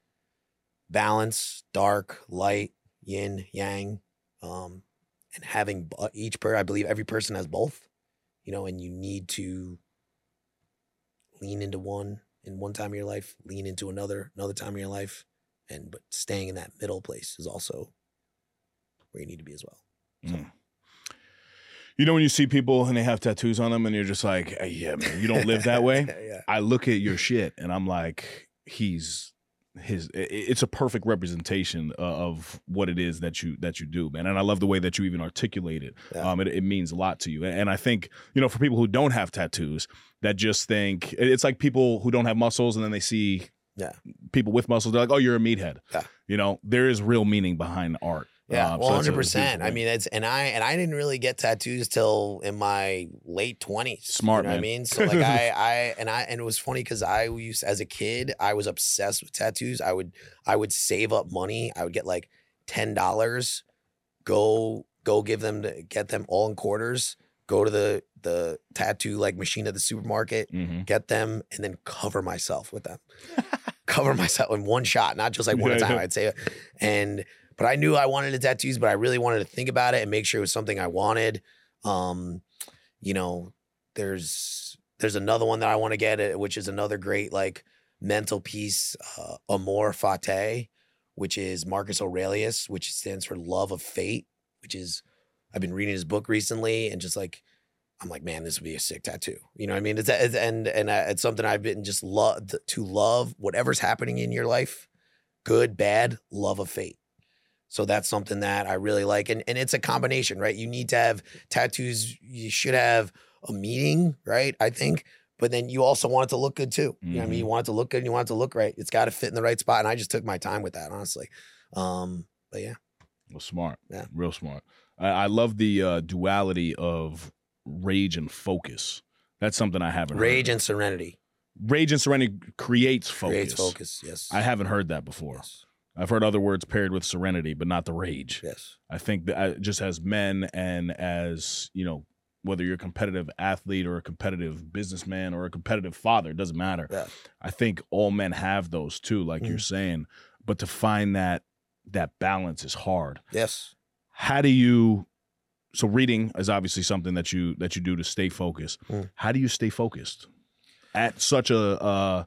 balance, dark, light, yin, yang, and having I believe every person has both, and you need to lean into one in one time of your life, lean into another time of your life, but staying in that middle place is also where you need to be as well. So. When you see people and they have tattoos on them and you're just like, hey, yeah, man, you don't live that way. Yeah. I look at your shit and I'm like, it's a perfect representation of what it is that you do, man. And I love the way that you even articulate it. Yeah. It means a lot to you. And I think, for people who don't have tattoos that just think it's like people who don't have muscles and then they see people with muscles. They're like, oh, you're a meathead. Yeah. There is real meaning behind art. Yeah, 100%. I mean, I didn't really get tattoos till in my late 20s. Smart, man. What I mean? So like and it was funny because as a kid, I was obsessed with tattoos. I would save up money. I would get like $10, go get them all in quarters, go to the tattoo like machine at the supermarket, get them, and then cover myself with them. Cover myself in one shot, not just like one time. I'd say But I knew I wanted the tattoos, but I really wanted to think about it and make sure it was something I wanted. There's another one that I want to get, which is another great like mental piece, Amor Fati, which is Marcus Aurelius, which stands for love of fate, which is, I've been reading his book recently and just like, I'm like, man, this would be a sick tattoo. You know what I mean? It's something I've been just to love whatever's happening in your life, good, bad, love of fate. So that's something that I really like. And it's a combination, right? You need to have tattoos. You should have a meaning, right? I think. But then you also want it to look good too. You know what I mean? You want it to look good and you want it to look right. It's got to fit in the right spot. And I just took my time with that, honestly. But yeah. Well, smart. Yeah. Real smart. I love the duality of rage and focus. That's something I haven't heard. Rage and serenity. Rage and serenity creates focus. Creates focus, yes. I haven't heard that before. Yes. I've heard other words paired with serenity, but not the rage. Yes. I think that just as men and as, whether you're a competitive athlete or a competitive businessman or a competitive father, it doesn't matter. Yeah. I think all men have those too, like you're saying. But to find that balance is hard. Yes. How do you, so reading is obviously something that you do to stay focused. How do you stay focused at such the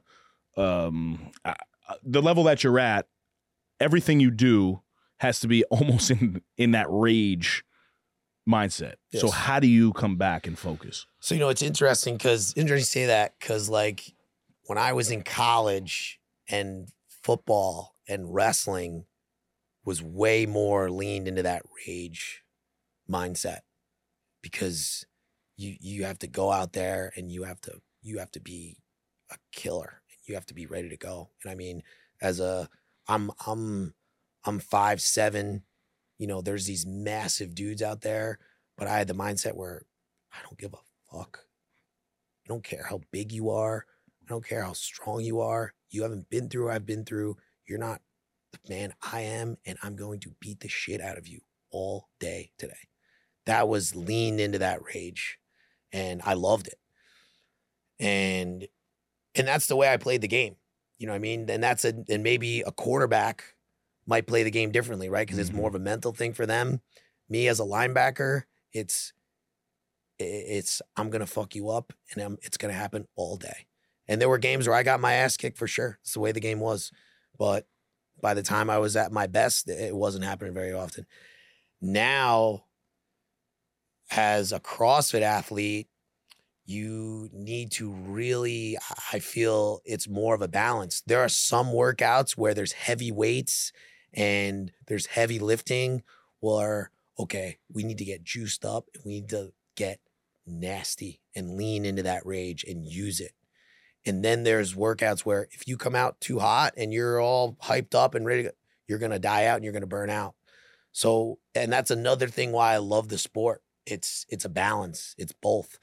level that you're at? Everything you do has to be almost in that rage mindset. Yes. So how do you come back and focus? So, it's interesting you say that because like when I was in college and football and wrestling was way more leaned into that rage mindset because you have to go out there and you have to be a killer. You have to be ready to go. And I mean, I'm 5'7", you know, there's these massive dudes out there, but I had the mindset where I don't give a fuck. I don't care how big you are. I don't care how strong you are. You haven't been through what I've been through. You're not the man I am, and I'm going to beat the shit out of you all day today. That was leaned into that rage, and I loved it. And that's the way I played the game. You know what I mean? And maybe a quarterback might play the game differently, right? Because it's more of a mental thing for them. Me as a linebacker, it's I'm gonna fuck you up, and it's gonna happen all day. And there were games where I got my ass kicked for sure. It's the way the game was. But by the time I was at my best, it wasn't happening very often. Now, as a CrossFit athlete, you need to really, I feel it's more of a balance. There are some workouts where there's heavy weights and there's heavy lifting, where, okay, we need to get juiced up and we need to get nasty and lean into that rage and use it. And then there's workouts where if you come out too hot and you're all hyped up and ready to go, you're going to die out and you're going to burn out. So, and that's another thing why I love the sport. It's a balance. It's both.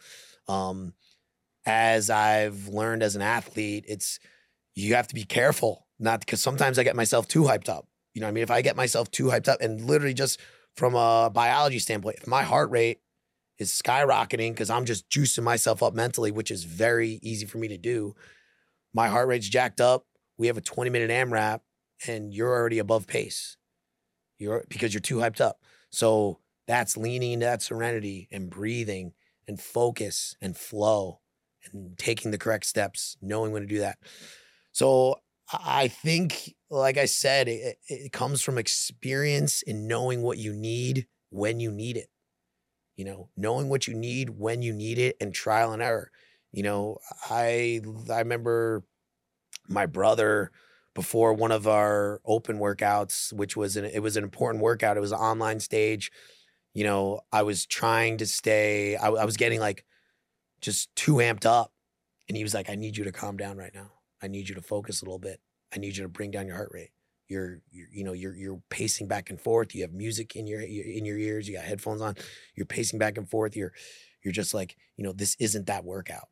As I've learned as an athlete, you have to be careful, not because sometimes I get myself too hyped up. You know what I mean? If I get myself too hyped up, and literally just from a biology standpoint, if my heart rate is skyrocketing because I'm just juicing myself up mentally, which is very easy for me to do. My heart rate's jacked up. We have a 20-minute AMRAP and you're already above pace. Because you're too hyped up. So that's leaning into that serenity and breathing and focus and flow and taking the correct steps, knowing when to do that. So I think, like I said, it comes from experience and knowing what you need when you need it. You know, knowing what you need when you need it, and trial and error. You know, I remember my brother, before one of our open workouts, which was it was an important workout. It was an online stage. You know, I was trying to stay. I was getting like just too amped up, and he was like, "I need you to calm down right now. I need you to focus a little bit. I need you to bring down your heart rate. You're pacing back and forth. You have music in your ears. You got headphones on. You're pacing back and forth. You're just like, you know, this isn't that workout.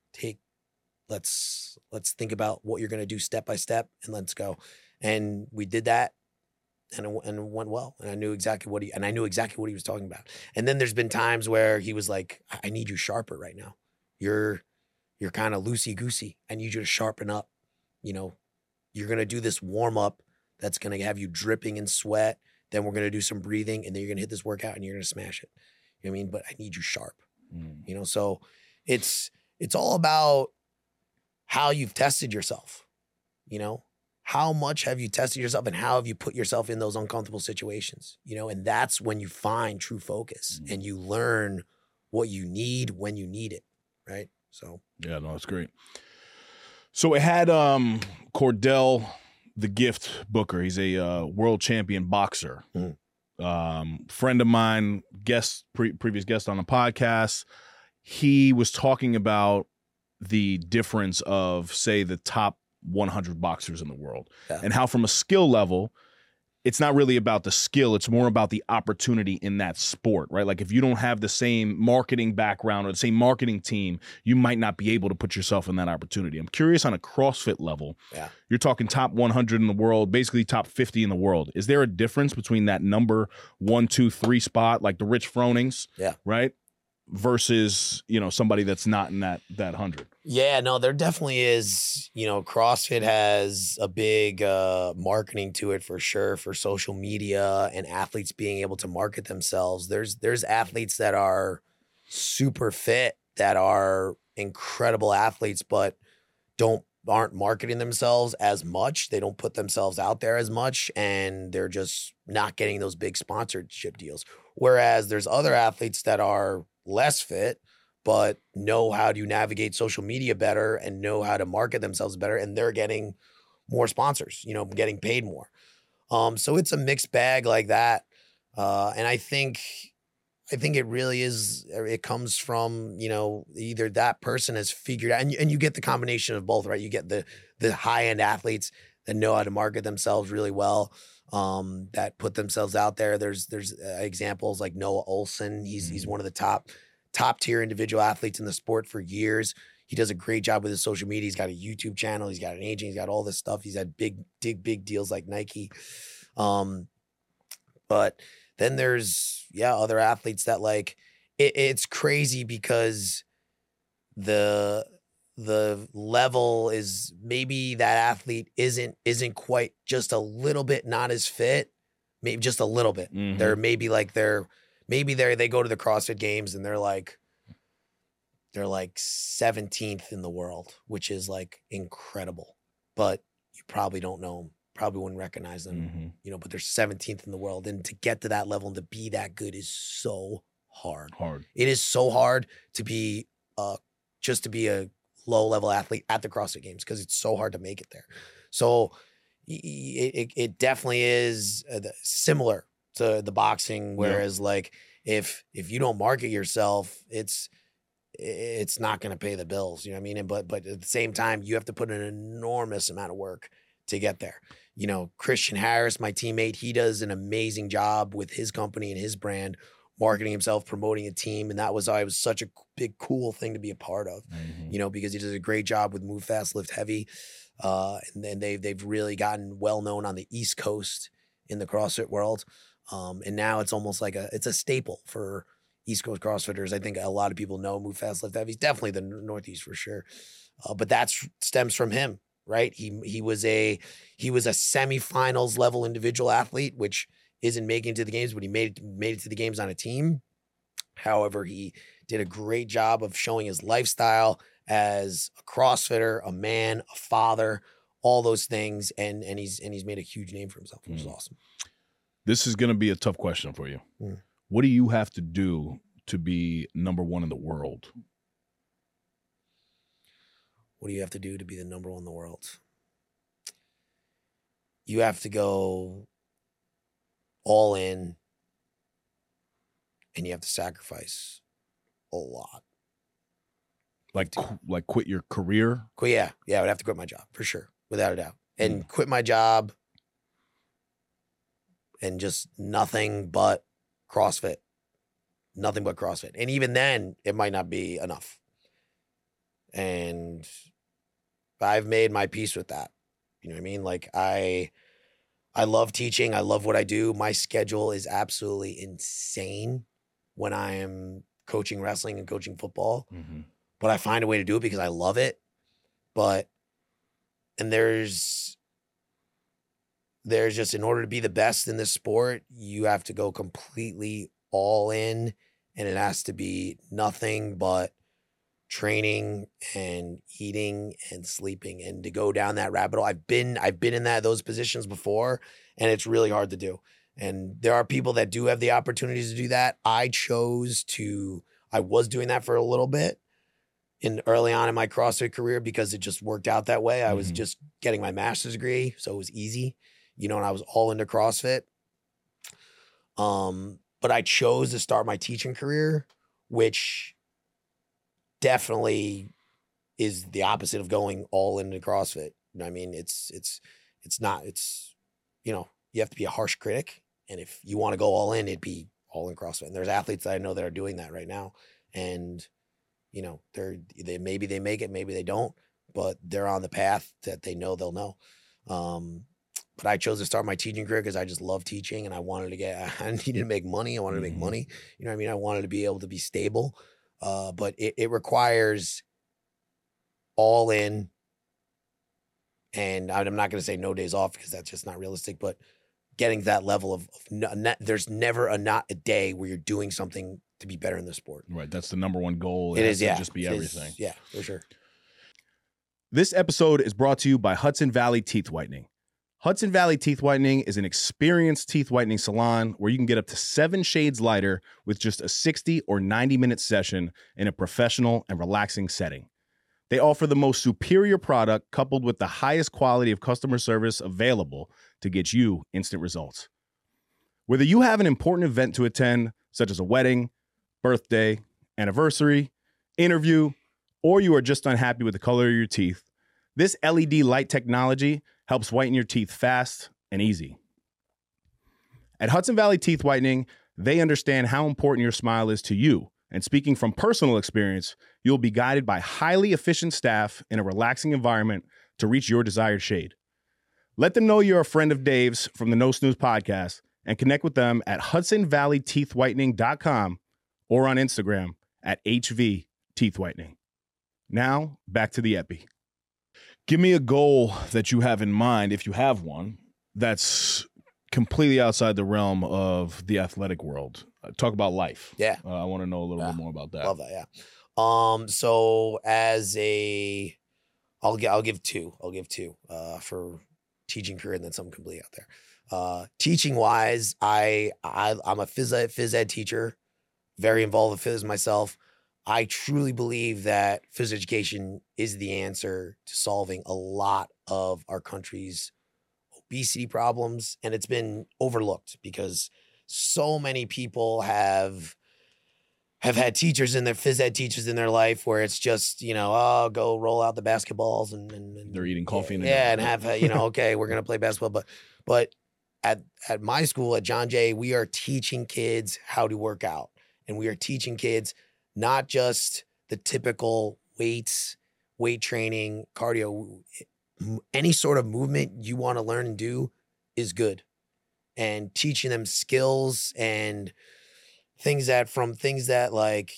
Let's think about what you're gonna do step by step, and let's go." And we did that, and it went well. And I knew exactly what he was talking about. And then there's been times where he was like, "I need you sharper right now. You're kind of loosey goosey. I need you to sharpen up. You know, you're gonna do this warm up that's going to have you dripping in sweat. Then we're going to do some breathing, and then you're going to hit this workout and you're going to smash it." You know what I mean? But I need you sharp, you know? So it's all about how you've tested yourself, you know, how much have you tested yourself and how have you put yourself in those uncomfortable situations, you know? And that's when you find true focus and you learn what you need when you need it. Right. So. Yeah, no, that's great. So it had Cordell the Gift Booker. He's a world champion boxer. Friend of mine, previous guest on the podcast. He was talking about the difference of, say, the top 100 boxers in the world, and how from a skill level, it's not really about the skill. It's more about the opportunity in that sport, right? Like if you don't have the same marketing background or the same marketing team, you might not be able to put yourself in that opportunity. I'm curious on a CrossFit level. Yeah. You're talking top 100 in the world, basically top 50 in the world. Is there a difference between that number 1, 2, 3 spot, like the Rich Fronings, right? Versus, you know, somebody that's not in that 100. Yeah, no, there definitely is. You know, CrossFit has a big marketing to it for sure, for social media and athletes being able to market themselves. There's athletes that are super fit, that are incredible athletes, but aren't marketing themselves as much. They don't put themselves out there as much, and they're just not getting those big sponsorship deals. Whereas there's other athletes that are less fit, but know how to navigate social media better and know how to market themselves better, and they're getting more sponsors, you know, getting paid more. So it's a mixed bag like that. And I think it really is, it comes from, you know, either that person has figured out, and you get the combination of both, right? You get the high-end athletes that know how to market themselves really well, that put themselves out there. There's examples like Noah Olson. He's one of the top tier individual athletes in the sport for years. He does a great job with his social media. He's got a YouTube channel. He's got an agent. He's got all this stuff. He's had big deals like Nike. But then there's, other athletes that like, it's crazy because the level is maybe that athlete isn't quite just a little bit not as fit, maybe just a little bit. They're maybe they go to the CrossFit Games and they're like 17th in the world, which is like incredible, but you probably don't know them, probably wouldn't recognize them, but they're 17th in the world. And to get to that level and to be that good is so hard. It is so hard to be just to be a low level athlete at the CrossFit Games because it's so hard to make it there. So it definitely is similar to the boxing, whereas like if you don't market yourself, it's not going to pay the bills, you know what I mean? But at the same time, you have to put an enormous amount of work to get there. Christian Harris, my teammate, he does an amazing job with his company and his brand, marketing himself, promoting a team. And that was such a big, cool thing to be a part of, because he does a great job with Move Fast, Lift Heavy. And then they've really gotten well known on the East Coast in the CrossFit world. And now it's almost like it's a staple for East Coast CrossFitters. I think a lot of people know Move Fast, Lift Heavy. He's definitely the Northeast for sure. But that stems from him, right? He was a semifinals level individual athlete, which isn't making it to the games, but he made it to the games on a team. However, he did a great job of showing his lifestyle as a CrossFitter, a man, a father, all those things, and he's made a huge name for himself, which is awesome. This is going to be a tough question for you. What do you have to do to be number one in the world? What do you have to do to be the number one in the world? You have to go all in, and you have to sacrifice a lot. Like quit your career? Yeah, I would have to quit my job for sure, without a doubt. And quit my job and just nothing but CrossFit. Nothing but CrossFit. And even then, it might not be enough. And I've made my peace with that. You know what I mean? Like I love teaching. I love what I do. My schedule is absolutely insane when I am coaching wrestling and coaching football. But I find a way to do it because I love it. And there's just, in order to be the best in this sport, you have to go completely all in, and it has to be nothing but training and eating and sleeping. And to go down that rabbit hole, I've been in those positions before, and it's really hard to do. And there are people that do have the opportunities to do that. I was doing that for a little bit early on in my CrossFit career because it just worked out that way. I was just getting my master's degree, so it was easy, and I was all into CrossFit. But I chose to start my teaching career, which definitely is the opposite of going all into CrossFit. You know what I mean? You have to be a harsh critic. And if you want to go all in, it'd be all in CrossFit. And there's athletes that I know that are doing that right now. And, maybe they make it, maybe they don't, but they're on the path that they know they'll know. But I chose to start my teaching career because I just love teaching, and I needed to make money. I wanted to make money. You know what I mean? I wanted to be able to be stable. But it requires all in, and I'm not going to say no days off because that's just not realistic, but getting to that level of there's never not a day where you're doing something to be better in the sport. Right. That's the number one goal. It is, yeah. Just be everything. Yeah, for sure. This episode is brought to you by Hudson Valley Teeth Whitening. Hudson Valley Teeth Whitening is an experienced teeth whitening salon where you can get up to 7 shades lighter with just a 60 or 90-minute session in a professional and relaxing setting. They offer the most superior product coupled with the highest quality of customer service available to get you instant results. Whether you have an important event to attend, such as a wedding, birthday, anniversary, interview, or you are just unhappy with the color of your teeth, this LED light technology helps whiten your teeth fast and easy. At Hudson Valley Teeth Whitening, they understand how important your smile is to you. And speaking from personal experience, you'll be guided by highly efficient staff in a relaxing environment to reach your desired shade. Let them know you're a friend of Dave's from the No Snooze podcast and connect with them at HudsonValleyTeethWhitening.com or on Instagram at HV Teeth Whitening. Now, back to the Epi. Give me a goal that you have in mind, if you have one, that's completely outside the realm of the athletic world. Talk about life. Yeah. I want to know a little bit more about that. Love that, yeah. So as I'll give two. For teaching career, and then something completely out there. Teaching wise, I'm a phys ed teacher, very involved with phys myself. I truly believe that phys education is the answer to solving a lot of our country's obesity problems, and it's been overlooked because so many people have had teachers in their phys ed teachers in their life where it's just, go roll out the basketballs and they're eating coffee. And have, okay, we're going to play basketball. But at my school, at John Jay, we are teaching kids how to work out. And we are teaching kids not just the typical weights, weight training, cardio, any sort of movement you want to learn and do is good. And teaching them skills and things that like,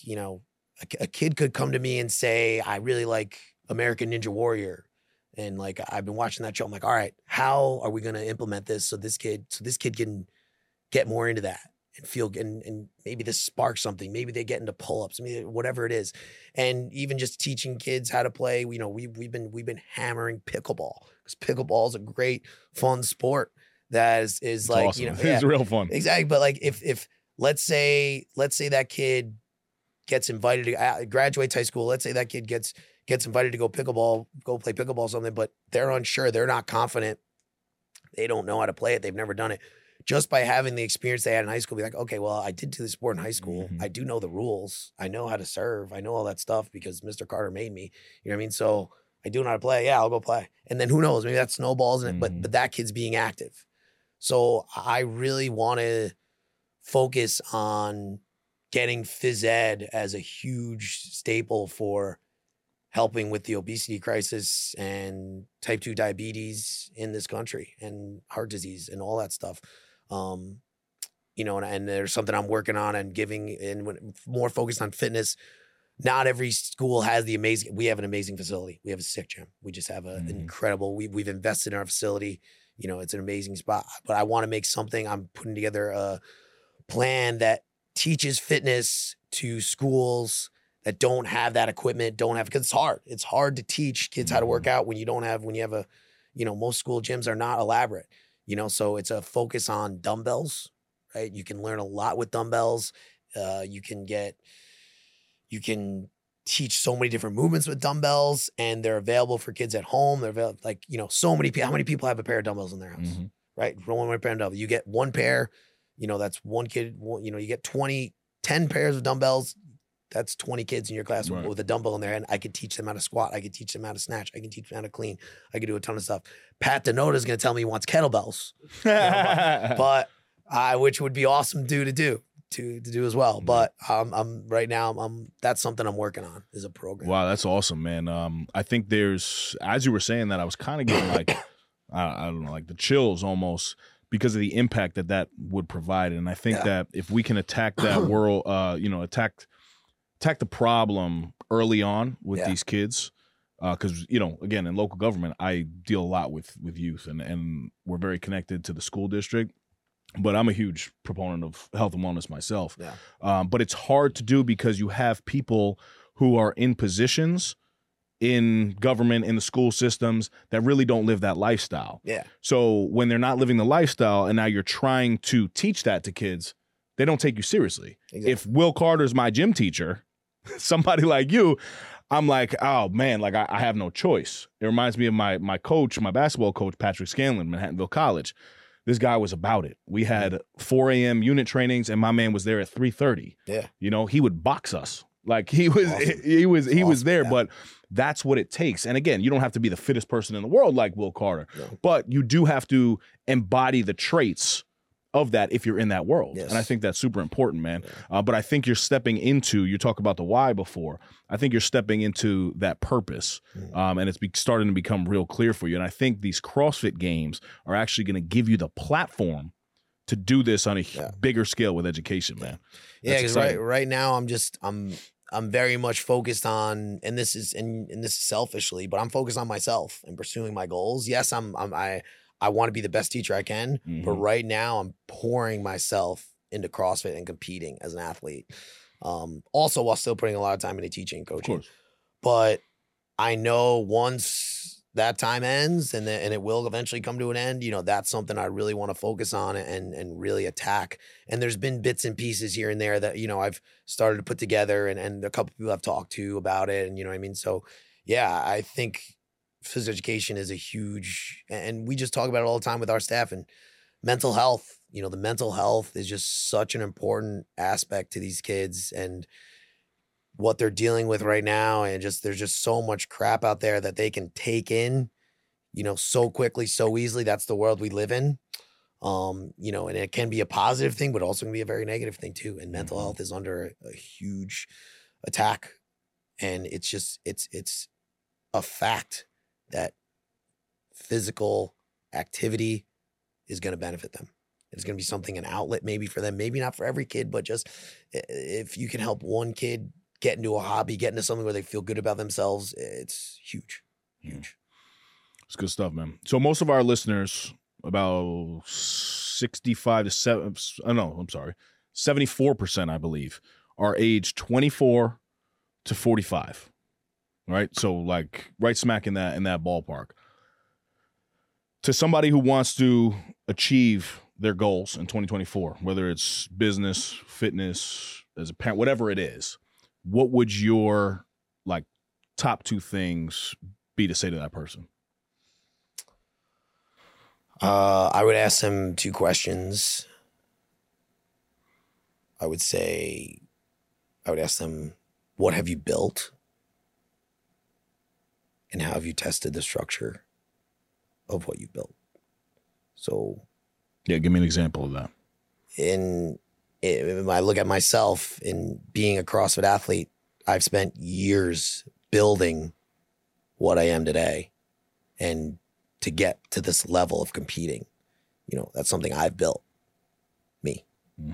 a kid could come to me and say, I really like American Ninja Warrior. And like, I've been watching that show. I'm like, all right, how are we going to implement this so this kid can get more into that and feel, and maybe this sparks something. Maybe they get into pull-ups, whatever it is. And even just teaching kids how to play, we've been hammering pickleball because pickleball is a great, fun sport that is like, awesome. It's real fun. Exactly. But like if let's say that kid gets invited to graduate high school. Let's say that kid gets invited to go play pickleball or something, but they're unsure. They're not confident. They don't know how to play it. They've never done it. Just by having the experience they had in high school, be like, okay, well, I did do this sport in high school. Mm-hmm. I do know the rules. I know how to serve. I know all that stuff because Mr. Carter made me. You know what I mean? So I do know how to play. Yeah, I'll go play. And then who knows? Maybe that snowballs in it, but that kid's being active. So I really want to focus on getting phys ed as a huge staple for helping with the obesity crisis and type 2 diabetes in this country and heart disease and all that stuff. And there's something I'm working on and giving and more focused on fitness. Not every school has we have an amazing facility. We have a sick gym. We just have an incredible, we've invested in our facility. It's an amazing spot, but I want to make something. I'm putting together a plan that teaches fitness to schools that don't have that equipment, because it's hard. It's hard to teach kids how to work out when you have a, most school gyms are not elaborate, so it's a focus on dumbbells, right? You can learn a lot with dumbbells. You can teach so many different movements with dumbbells, and they're available for kids at home. They're available, so many people. How many people have a pair of dumbbells in their house, right? One pair of dumbbells. You get one pair, that's one kid. You get 10 pairs of dumbbells. That's 20 kids in your class with a dumbbell in there, and I could teach them how to squat. I could teach them how to snatch. I can teach them how to clean. I could do a ton of stuff. Pat Denoda is going to tell me he wants kettlebells, which would be awesome to do as well. But I'm right now. That's something I'm working on is a program. Wow, that's awesome, man. I think there's, as you were saying that, I was kind of getting like, I don't know, like the chills almost because of the impact that would provide. And I think that if we can attack that world, attack the problem early on with these kids, because again, in local government, I deal a lot with youth, and we're very connected to the school district. But I'm a huge proponent of health and wellness myself. Yeah. But it's hard to do because you have people who are in positions in government, in the school systems, that really don't live that lifestyle. Yeah. So when they're not living the lifestyle and now you're trying to teach that to kids, they don't take you seriously. Exactly. If Will Carter's my gym teacher, somebody like you, I'm like, oh man, like I have no choice. It reminds me of my coach, my basketball coach, Patrick Scanlon, Manhattanville College. This guy was about it. We had 4 a.m. unit trainings, and my man was there at 3:30. Yeah. He would box us Like he was Awesome, there, yeah. but that's what it takes. And again, you don't have to be the fittest person in the world like Will Carter, but you do have to embody the traits of that if you're in that world. Yes. And I think that's super important, man. But I think you're stepping into, you talk about the why before, I think you're stepping into that purpose. And it's starting to become real clear for you. And I think these CrossFit games are actually going to give you the platform to do this on a bigger scale with education, man. Yeah, because right now I'm very much focused on, and this is selfishly, but I'm focused on myself and pursuing my goals. Yes, I want to be the best teacher I can, but right now I'm pouring myself into CrossFit and competing as an athlete. Also while still putting a lot of time into teaching and coaching. But I know once that time ends and it will eventually come to an end, that's something I really want to focus on and really attack. And there's been bits and pieces here and there that, I've started to put together and a couple people I've talked to about it. And you know what I mean? So yeah, I think physical education is a huge, and we just talk about it all the time with our staff, and mental health. The mental health is just such an important aspect to these kids and what they're dealing with right now. And there's just so much crap out there that they can take in, so quickly, so easily. That's the world we live in. And it can be a positive thing, but also can be a very negative thing too. And mental health is under a huge attack. And it's a fact that physical activity is going to benefit them. It's going to be something, an outlet maybe for them, maybe not for every kid, but just if you can help one kid get into a hobby, get into something where they feel good about themselves, it's huge. It's good stuff, man. So most of our listeners, about 74%, I believe, are age 24 to 45. Right. So like right smack in that ballpark. To somebody who wants to achieve their goals in 2024, whether it's business, fitness, as a parent, whatever it is, what would your like top two things be to say to that person? I would ask them two questions. I would ask them, what have you built? And how have you tested the structure of what you've built? So, yeah, give me an example of that. When I look at myself in being a CrossFit athlete, I've spent years building what I am today, and to get to this level of competing, that's something I've built. Me.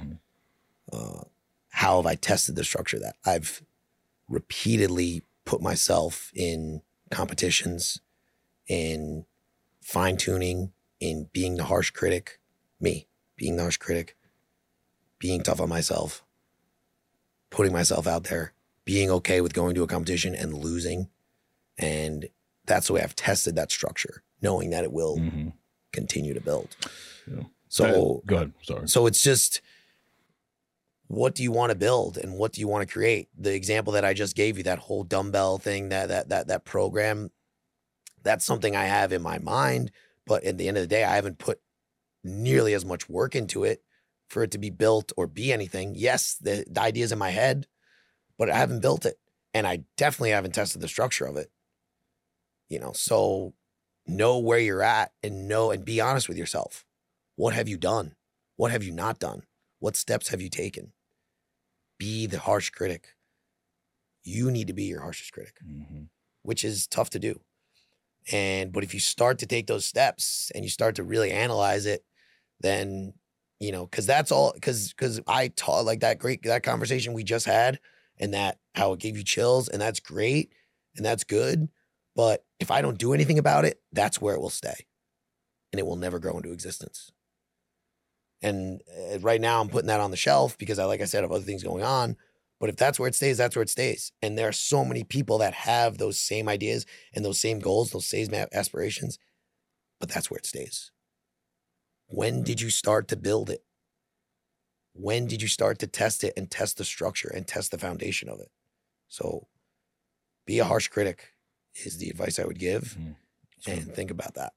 How have I tested the structure of that? I've repeatedly put myself in competitions, in fine-tuning, in being the harsh critic, being tough on myself, putting myself out there, being okay with going to a competition and losing. And that's the way I've tested that structure, knowing that it will continue to build. Yeah. So go ahead. Sorry. So it's just, what do you want to build and what do you want to create? The example that I just gave you, that whole dumbbell thing, that program, that's something I have in my mind. But at the end of the day, I haven't put nearly as much work into it for it to be built or be anything. Yes, the idea's in my head, but I haven't built it. And I definitely haven't tested the structure of it. So know where you're at and be honest with yourself. What have you done? What have you not done? What steps have you taken? Be the harsh critic. You need to be your harshest critic, which is tough to do. But if you start to take those steps and you start to really analyze it, then, cause that's all, cause I taught like that conversation we just had, and that how it gave you chills, and that's great. And that's good. But if I don't do anything about it, that's where it will stay, and it will never grow into existence. And right now I'm putting that on the shelf because like I said, I have other things going on. But if that's where it stays, that's where it stays. And there are so many people that have those same ideas and those same goals, those same aspirations, but that's where it stays. When did you start to build it? When did you start to test it and test the structure and test the foundation of it? So be a harsh critic is the advice I would give, and think about that.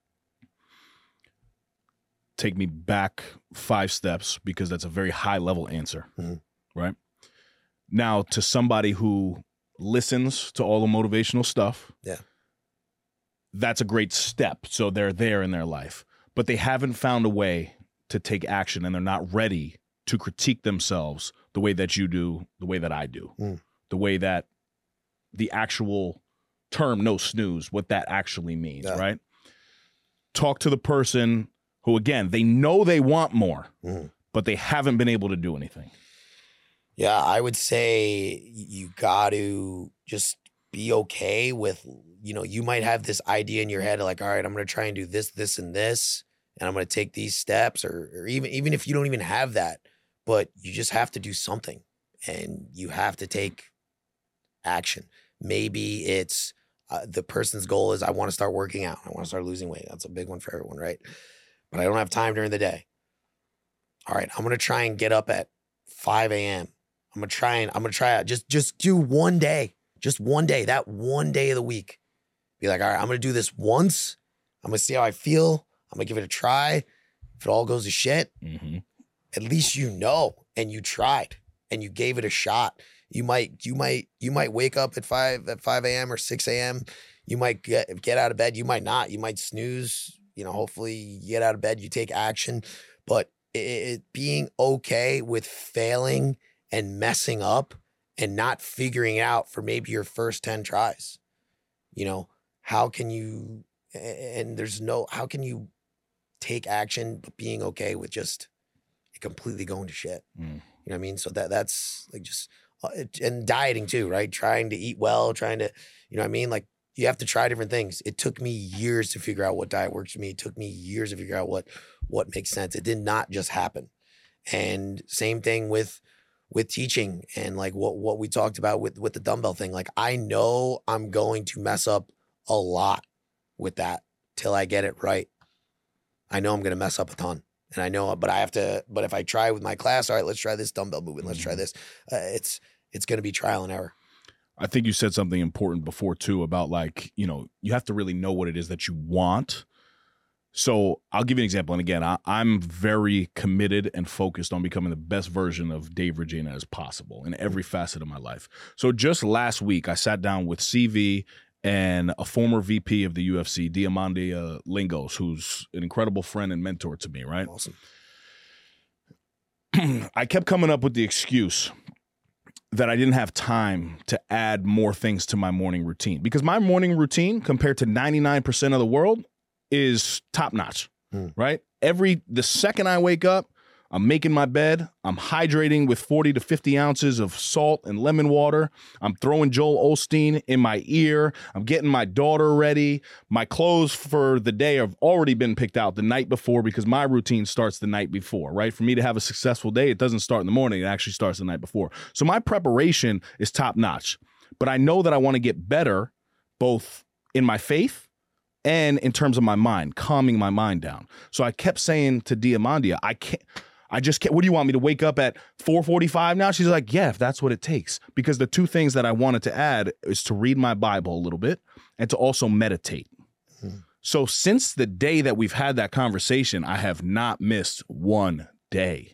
Take me back 5 steps, because that's a very high level answer, right? Now, to somebody who listens to all the motivational stuff, that's a great step. So they're there in their life, but they haven't found a way to take action, and they're not ready to critique themselves the way that you do, the way that I do, the way that the actual term "no snooze," what that actually means, right? Talk to the person who, again, they know they want more, but they haven't been able to do anything. Yeah, I would say you got to just be okay with, you might have this idea in your head like, all right, I'm going to try and do this, this, and this, and I'm going to take these steps, or even if you don't even have that, but you just have to do something, and you have to take action. Maybe it's the person's goal is, I want to start working out. I want to start losing weight. That's a big one for everyone, right? But I don't have time during the day. All right, I'm going to try and get up at 5 a.m. I'm going to try out. Just do one day. Just one day. That one day of the week. Be like, all right, I'm going to do this once. I'm going to see how I feel. I'm going to give it a try. If it all goes to shit, at least and you tried and you gave it a shot. You might wake up at 5 a.m. or 6 a.m. You might get out of bed. You might not. You might snooze. Hopefully you get out of bed, you take action. But it being okay with failing and messing up and not figuring it out for maybe your first 10 tries. How can you take action, but being okay with just completely going to shit? You know what I mean? So that's like just, and dieting too, right? Trying to eat well, trying to, you know what I mean? Like, you have to try different things. It took me years to figure out what diet works for me. It took me years to figure out what makes sense. It did not just happen. And same thing with teaching, and like what we talked about with the dumbbell thing. Like, I know I'm going to mess up a lot with that till I get it right. I know I'm going to mess up a ton, and I know, but if I try with my class, all right, let's try this dumbbell movement. Let's try this. It's going to be trial and error. I think you said something important before too about like, you have to really know what it is that you want. So I'll give you an example. And again, I'm very committed and focused on becoming the best version of Dave Regina as possible in every facet of my life. So just last week, I sat down with CV and a former VP of the UFC, Diamandis Lingos, who's an incredible friend and mentor to me, right? Awesome. I kept coming up with the excuse that I didn't have time to add more things to my morning routine, because my morning routine compared to 99% of the world is top notch, right? The second I wake up, I'm making my bed. I'm hydrating with 40 to 50 ounces of salt and lemon water. I'm throwing Joel Osteen in my ear. I'm getting my daughter ready. My clothes for the day have already been picked out the night before, because my routine starts the night before, right? For me to have a successful day, it doesn't start in the morning. It actually starts the night before. So my preparation is top notch, but I know that I want to get better both in my faith and in terms of my mind, calming my mind down. So I kept saying to Diamandis, I just can't. What do you want me to wake up at 4:45 now? She's like, yeah, if that's what it takes. Because the two things that I wanted to add is to read my Bible a little bit and to also meditate. So since the day that we've had that conversation, I have not missed one day.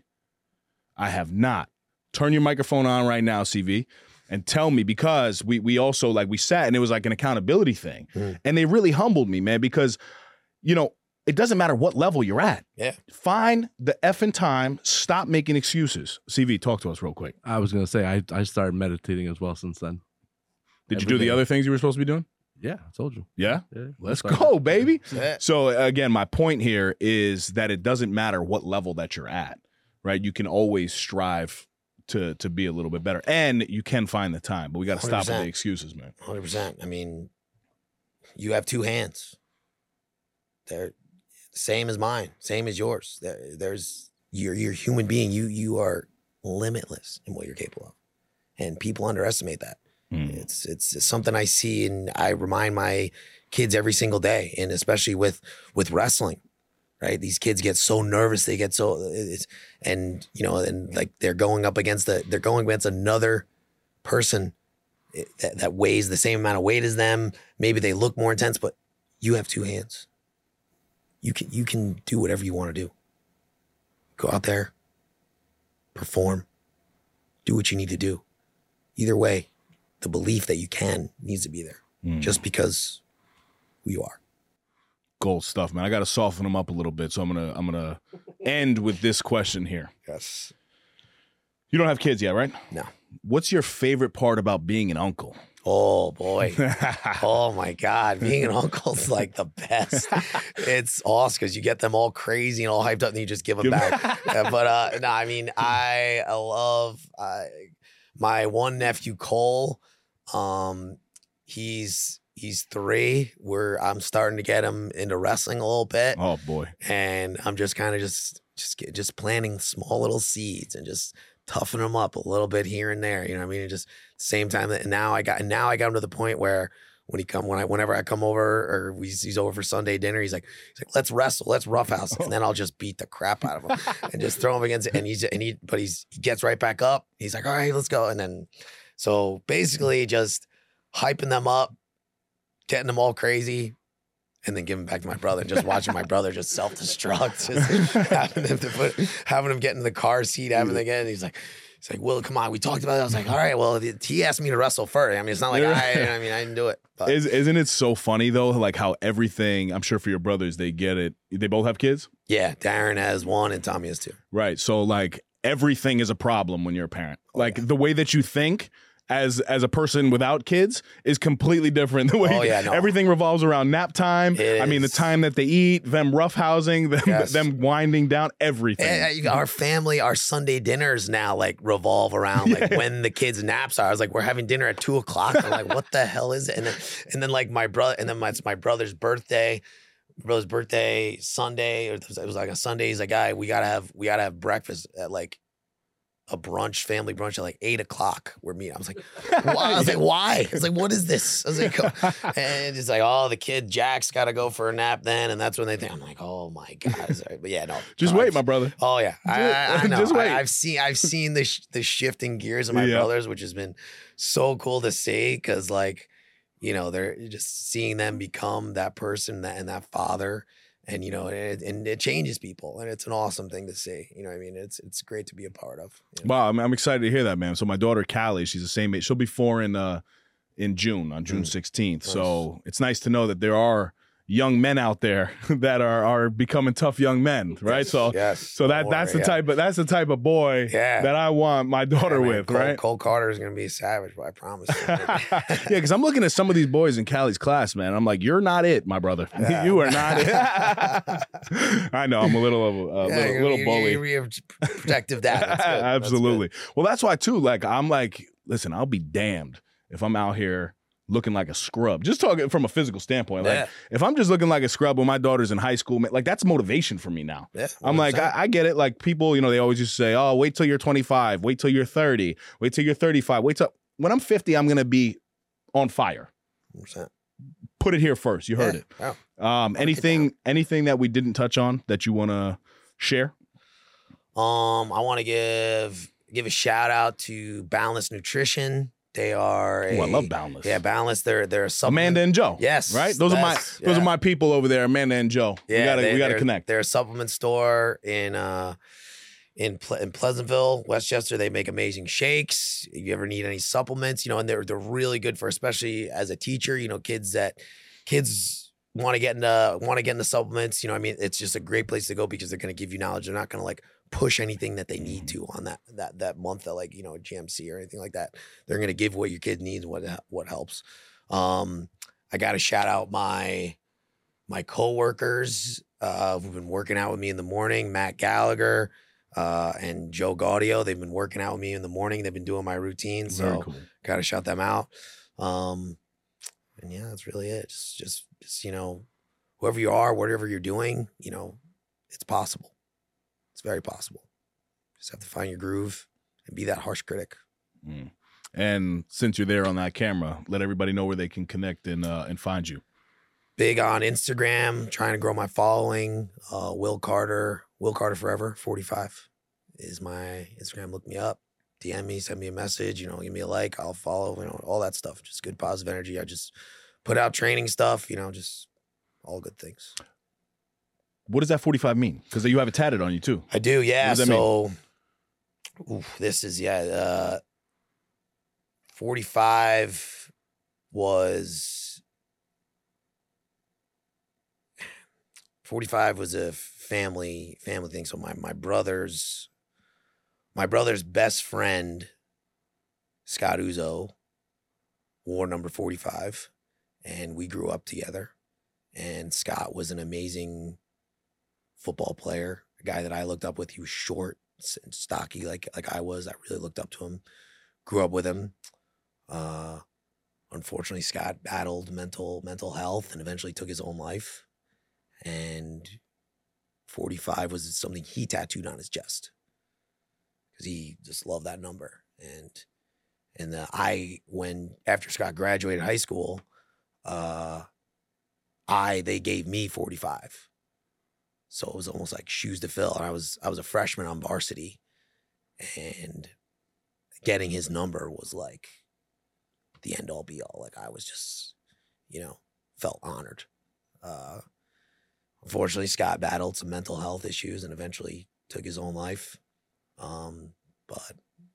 I have not. Turn your microphone on right now, CV, and tell me, because we also, like, we sat and it was like an accountability thing. And they really humbled me, man, because, it doesn't matter what level you're at. Yeah. Find the effing time. Stop making excuses. CV, talk to us real quick. I was going to say, I started meditating as well since then. Did you do the other things you were supposed to be doing? Yeah, I told you. Yeah? Yeah. Let's go, baby. Yeah. So again, my point here is that it doesn't matter what level that you're at, right? You can always strive to be a little bit better, and you can find the time, but we got to stop with the excuses, man. 100%. I mean, you have two hands. They're same as mine, same as yours. You're a human being. You are limitless in what you're capable of, and people underestimate that. It's something I see, and I remind my kids every single day, and especially with wrestling, right? These kids get so nervous, they get so, and like they're going against another person that weighs the same amount of weight as them. Maybe they look more intense, but you have two hands. You can do whatever you want to do. Go out there, perform, do what you need to do. either way, the belief that you can needs to be there just because who you are. Gold stuff, man. I got to soften them up a little bit. So I'm gonna end with this question here. Yes. You don't have kids yet, right? No. What's your favorite part about being an uncle? Oh boy. Oh my God. Being an uncle's like the best. It's awesome because you get them all crazy and all hyped up and you just give them back. But no, I mean, I love my one nephew, Cole. He's 3. I'm starting to get him into wrestling a little bit. Oh boy. And I'm just kind of just planting small little seeds and just toughen them up a little bit here and there. You know what I mean? And just same time that now I got him to the point where whenever I come over or he's over for Sunday dinner, he's like, let's wrestle, let's roughhouse. And then I'll just beat the crap out of him and just throw him against it. And he gets right back up. He's like, all right, let's go. And then, so basically just hyping them up, getting them all crazy, and then giving back to my brother, and just watching my brother just self-destruct, just having him get in the car seat, having him again. He's like, Will, come on, we talked about it. I was like, all right, well, he asked me to wrestle first. I mean, it's not like I didn't do it. But. Isn't it so funny though? Like how everything, I'm sure for your brothers, they get it. They both have kids? Yeah, Darren has 1 and Tommy has 2. Right. So like everything is a problem when you're a parent. Like the way that you think as a person without kids is completely different. The way everything revolves around nap time. I mean, the time that they eat, them roughhousing, them winding down, everything. Our family, our Sunday dinners now like revolve around like when the kids' naps are. I was like, we're having dinner at 2:00. I'm like, what the hell is it? And then like my brother, and then it's my brother's birthday. Sunday, or it was like a Sunday. He's like, we gotta have breakfast at like a family brunch at like 8:00. We're meeting. I was like, why? I was like, why? I was like, what is this? I was like, and it's like, oh, the kid Jack's got to go for a nap then, and that's when they think. I'm like, oh my God. But yeah, no. Just wait, my brother. Oh yeah, I know. Just wait. I've seen the shifting gears of my brothers, which has been so cool to see because like, you know, they're just seeing them become that person and that father. And, you know, it changes people, and it's an awesome thing to see. You know what I mean? It's great to be a part of. You know? Wow, I'm excited to hear that, man. So my daughter, Callie, she's the same age. She'll be 4 in June, on June 16th. Nice. So it's nice to know that there are young men out there that are becoming tough young men, right? So that's the type of boy that I want my daughter with, right? Cole Carter is gonna be a savage, but I promise. Yeah, because I'm looking at some of these boys in Callie's class, man. I'm like, you're not it, my brother. You are not it. I know I'm a little bully. You're a protective dad. That's good. Absolutely. That's good. Well, that's why too. Like I'm like, listen, I'll be damned if I'm out here looking like a scrub. Just talking from a physical standpoint. Like if I'm just looking like a scrub when my daughter's in high school, like that's motivation for me now. Yeah, I'm like, I get it. Like people, you know, they always just say, oh, wait till you're 25, wait till you're 30, wait till you're 35, when I'm 50, I'm going to be on fire. 100%. Put it here first. You heard it. Wow. Anything that we didn't touch on that you want to share? I want to give a shout out to Boundless Nutrition. They are I love Boundless. Yeah, Boundless. They're a supplement. Amanda and Joe. Yes. Right? Those are my people over there, Amanda and Joe. Yeah, we gotta connect. They're a supplement store in Pleasantville, Westchester. They make amazing shakes. If you ever need any supplements, you know, and they're really good for, especially as a teacher, you know, kids want to get into supplements. You know, I mean, it's just a great place to go because they're going to give you knowledge. They're not going to like push anything that they need to on that month that like, you know, GMC or anything like that. They're going to give what your kid needs, what helps. I got to shout out my coworkers who've been working out with me in the morning, Matt Gallagher and Joe Gaudio. They've been working out with me in the morning. They've been doing my routine. So cool. Got to shout them out. And yeah, that's really it. Just, you know, whoever you are, whatever you're doing, you know, it's possible. It's very possible. Just have to find your groove and be that harsh critic. Mm. And since you're there on that camera, let everybody know where they can connect and find you. Big on Instagram, trying to grow my following. Will Carter Forever 45 is my Instagram. Look me up, DM me, send me a message. You know, give me a like. I'll follow. You know, all that stuff. Just good positive energy. I just put out training stuff. You know, just all good things. What does that 45 mean? Because you have it tatted on you too. I do, yeah. So this is 45 was a family thing. So my brother's best friend, Scott Uzo, wore number 45, and we grew up together. And Scott was an amazing football player, a guy that I looked up with. He was short and stocky like I was. I really looked up to him, grew up with him. Unfortunately, Scott battled mental health and eventually took his own life. And 45 was something he tattooed on his chest because he just loved that number. And when after Scott graduated high school, they gave me 45. So it was almost like shoes to fill. And I was a freshman on varsity, and getting his number was like the end all be all. Like I was just, felt honored. Unfortunately, Scott battled some mental health issues and eventually took his own life. But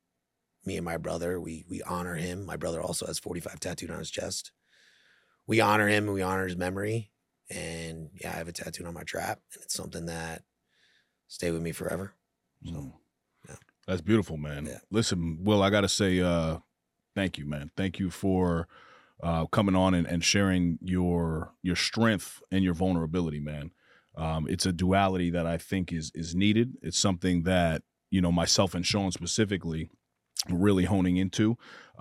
me and my brother, we honor him. My brother also has 45 tattooed on his chest. We honor him and we honor his memory. And yeah, I have a tattoo on my trap, and it's something that stay with me forever. So, yeah. That's beautiful, man. Yeah. Listen, Will, I got to say thank you, man. Thank you for coming on and sharing your strength and your vulnerability, man. It's a duality that I think is needed. It's something that, myself and Sean specifically really honing into,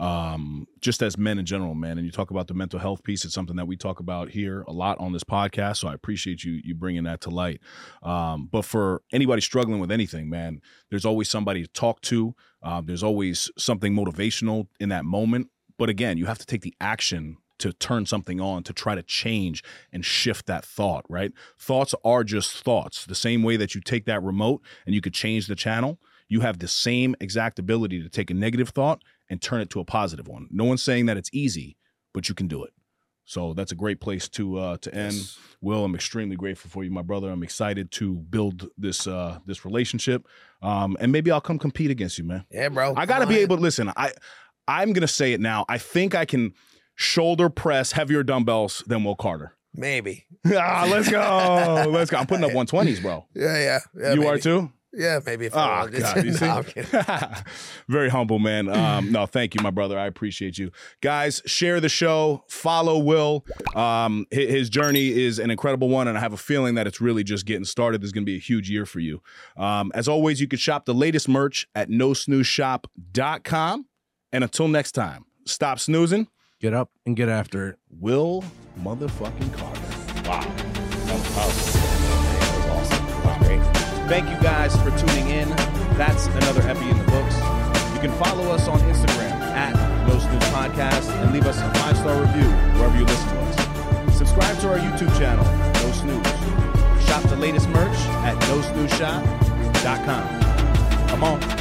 just as men in general, man. And you talk about the mental health piece. It's something that we talk about here a lot on this podcast. So I appreciate you bringing that to light. But for anybody struggling with anything, man, there's always somebody to talk to. There's always something motivational in that moment. But again, you have to take the action to turn something on, to try to change and shift that thought, right? Thoughts are just thoughts. The same way that you take that remote and you could change the channel, you have the same exact ability to take a negative thought and turn it to a positive one. No one's saying that it's easy, but you can do it. So that's a great place to end. Yes. Will, I'm extremely grateful for you, my brother. I'm excited to build this relationship, and maybe I'll come compete against you, man. Yeah, bro. I got to be able to listen. I'm gonna say it now. I think I can shoulder press heavier dumbbells than Will Carter. Maybe. Let's go. Let's go. I'm putting up 120s, bro. Yeah. You maybe. are too? Yeah, maybe. If Oh, God. You see? No, I'm kidding. Very humble, man. No, thank you, my brother. I appreciate you. Guys, share the show. Follow Will. His journey is an incredible one, and I have a feeling that it's really just getting started. This is going to be a huge year for you. As always, you can shop the latest merch at nosnoozeshop.com. And until next time, stop snoozing. Get up and get after it. Will motherfucking Carter. Wow. That was powerful. That was awesome. That was great. Thank you guys for tuning in. That's another epi in the books. You can follow us on Instagram at No Snooze Podcast and leave us a 5-star review wherever you listen to us. Subscribe to our YouTube channel, No Snooze. Shop the latest merch at nosnoozeshop.com. Come on.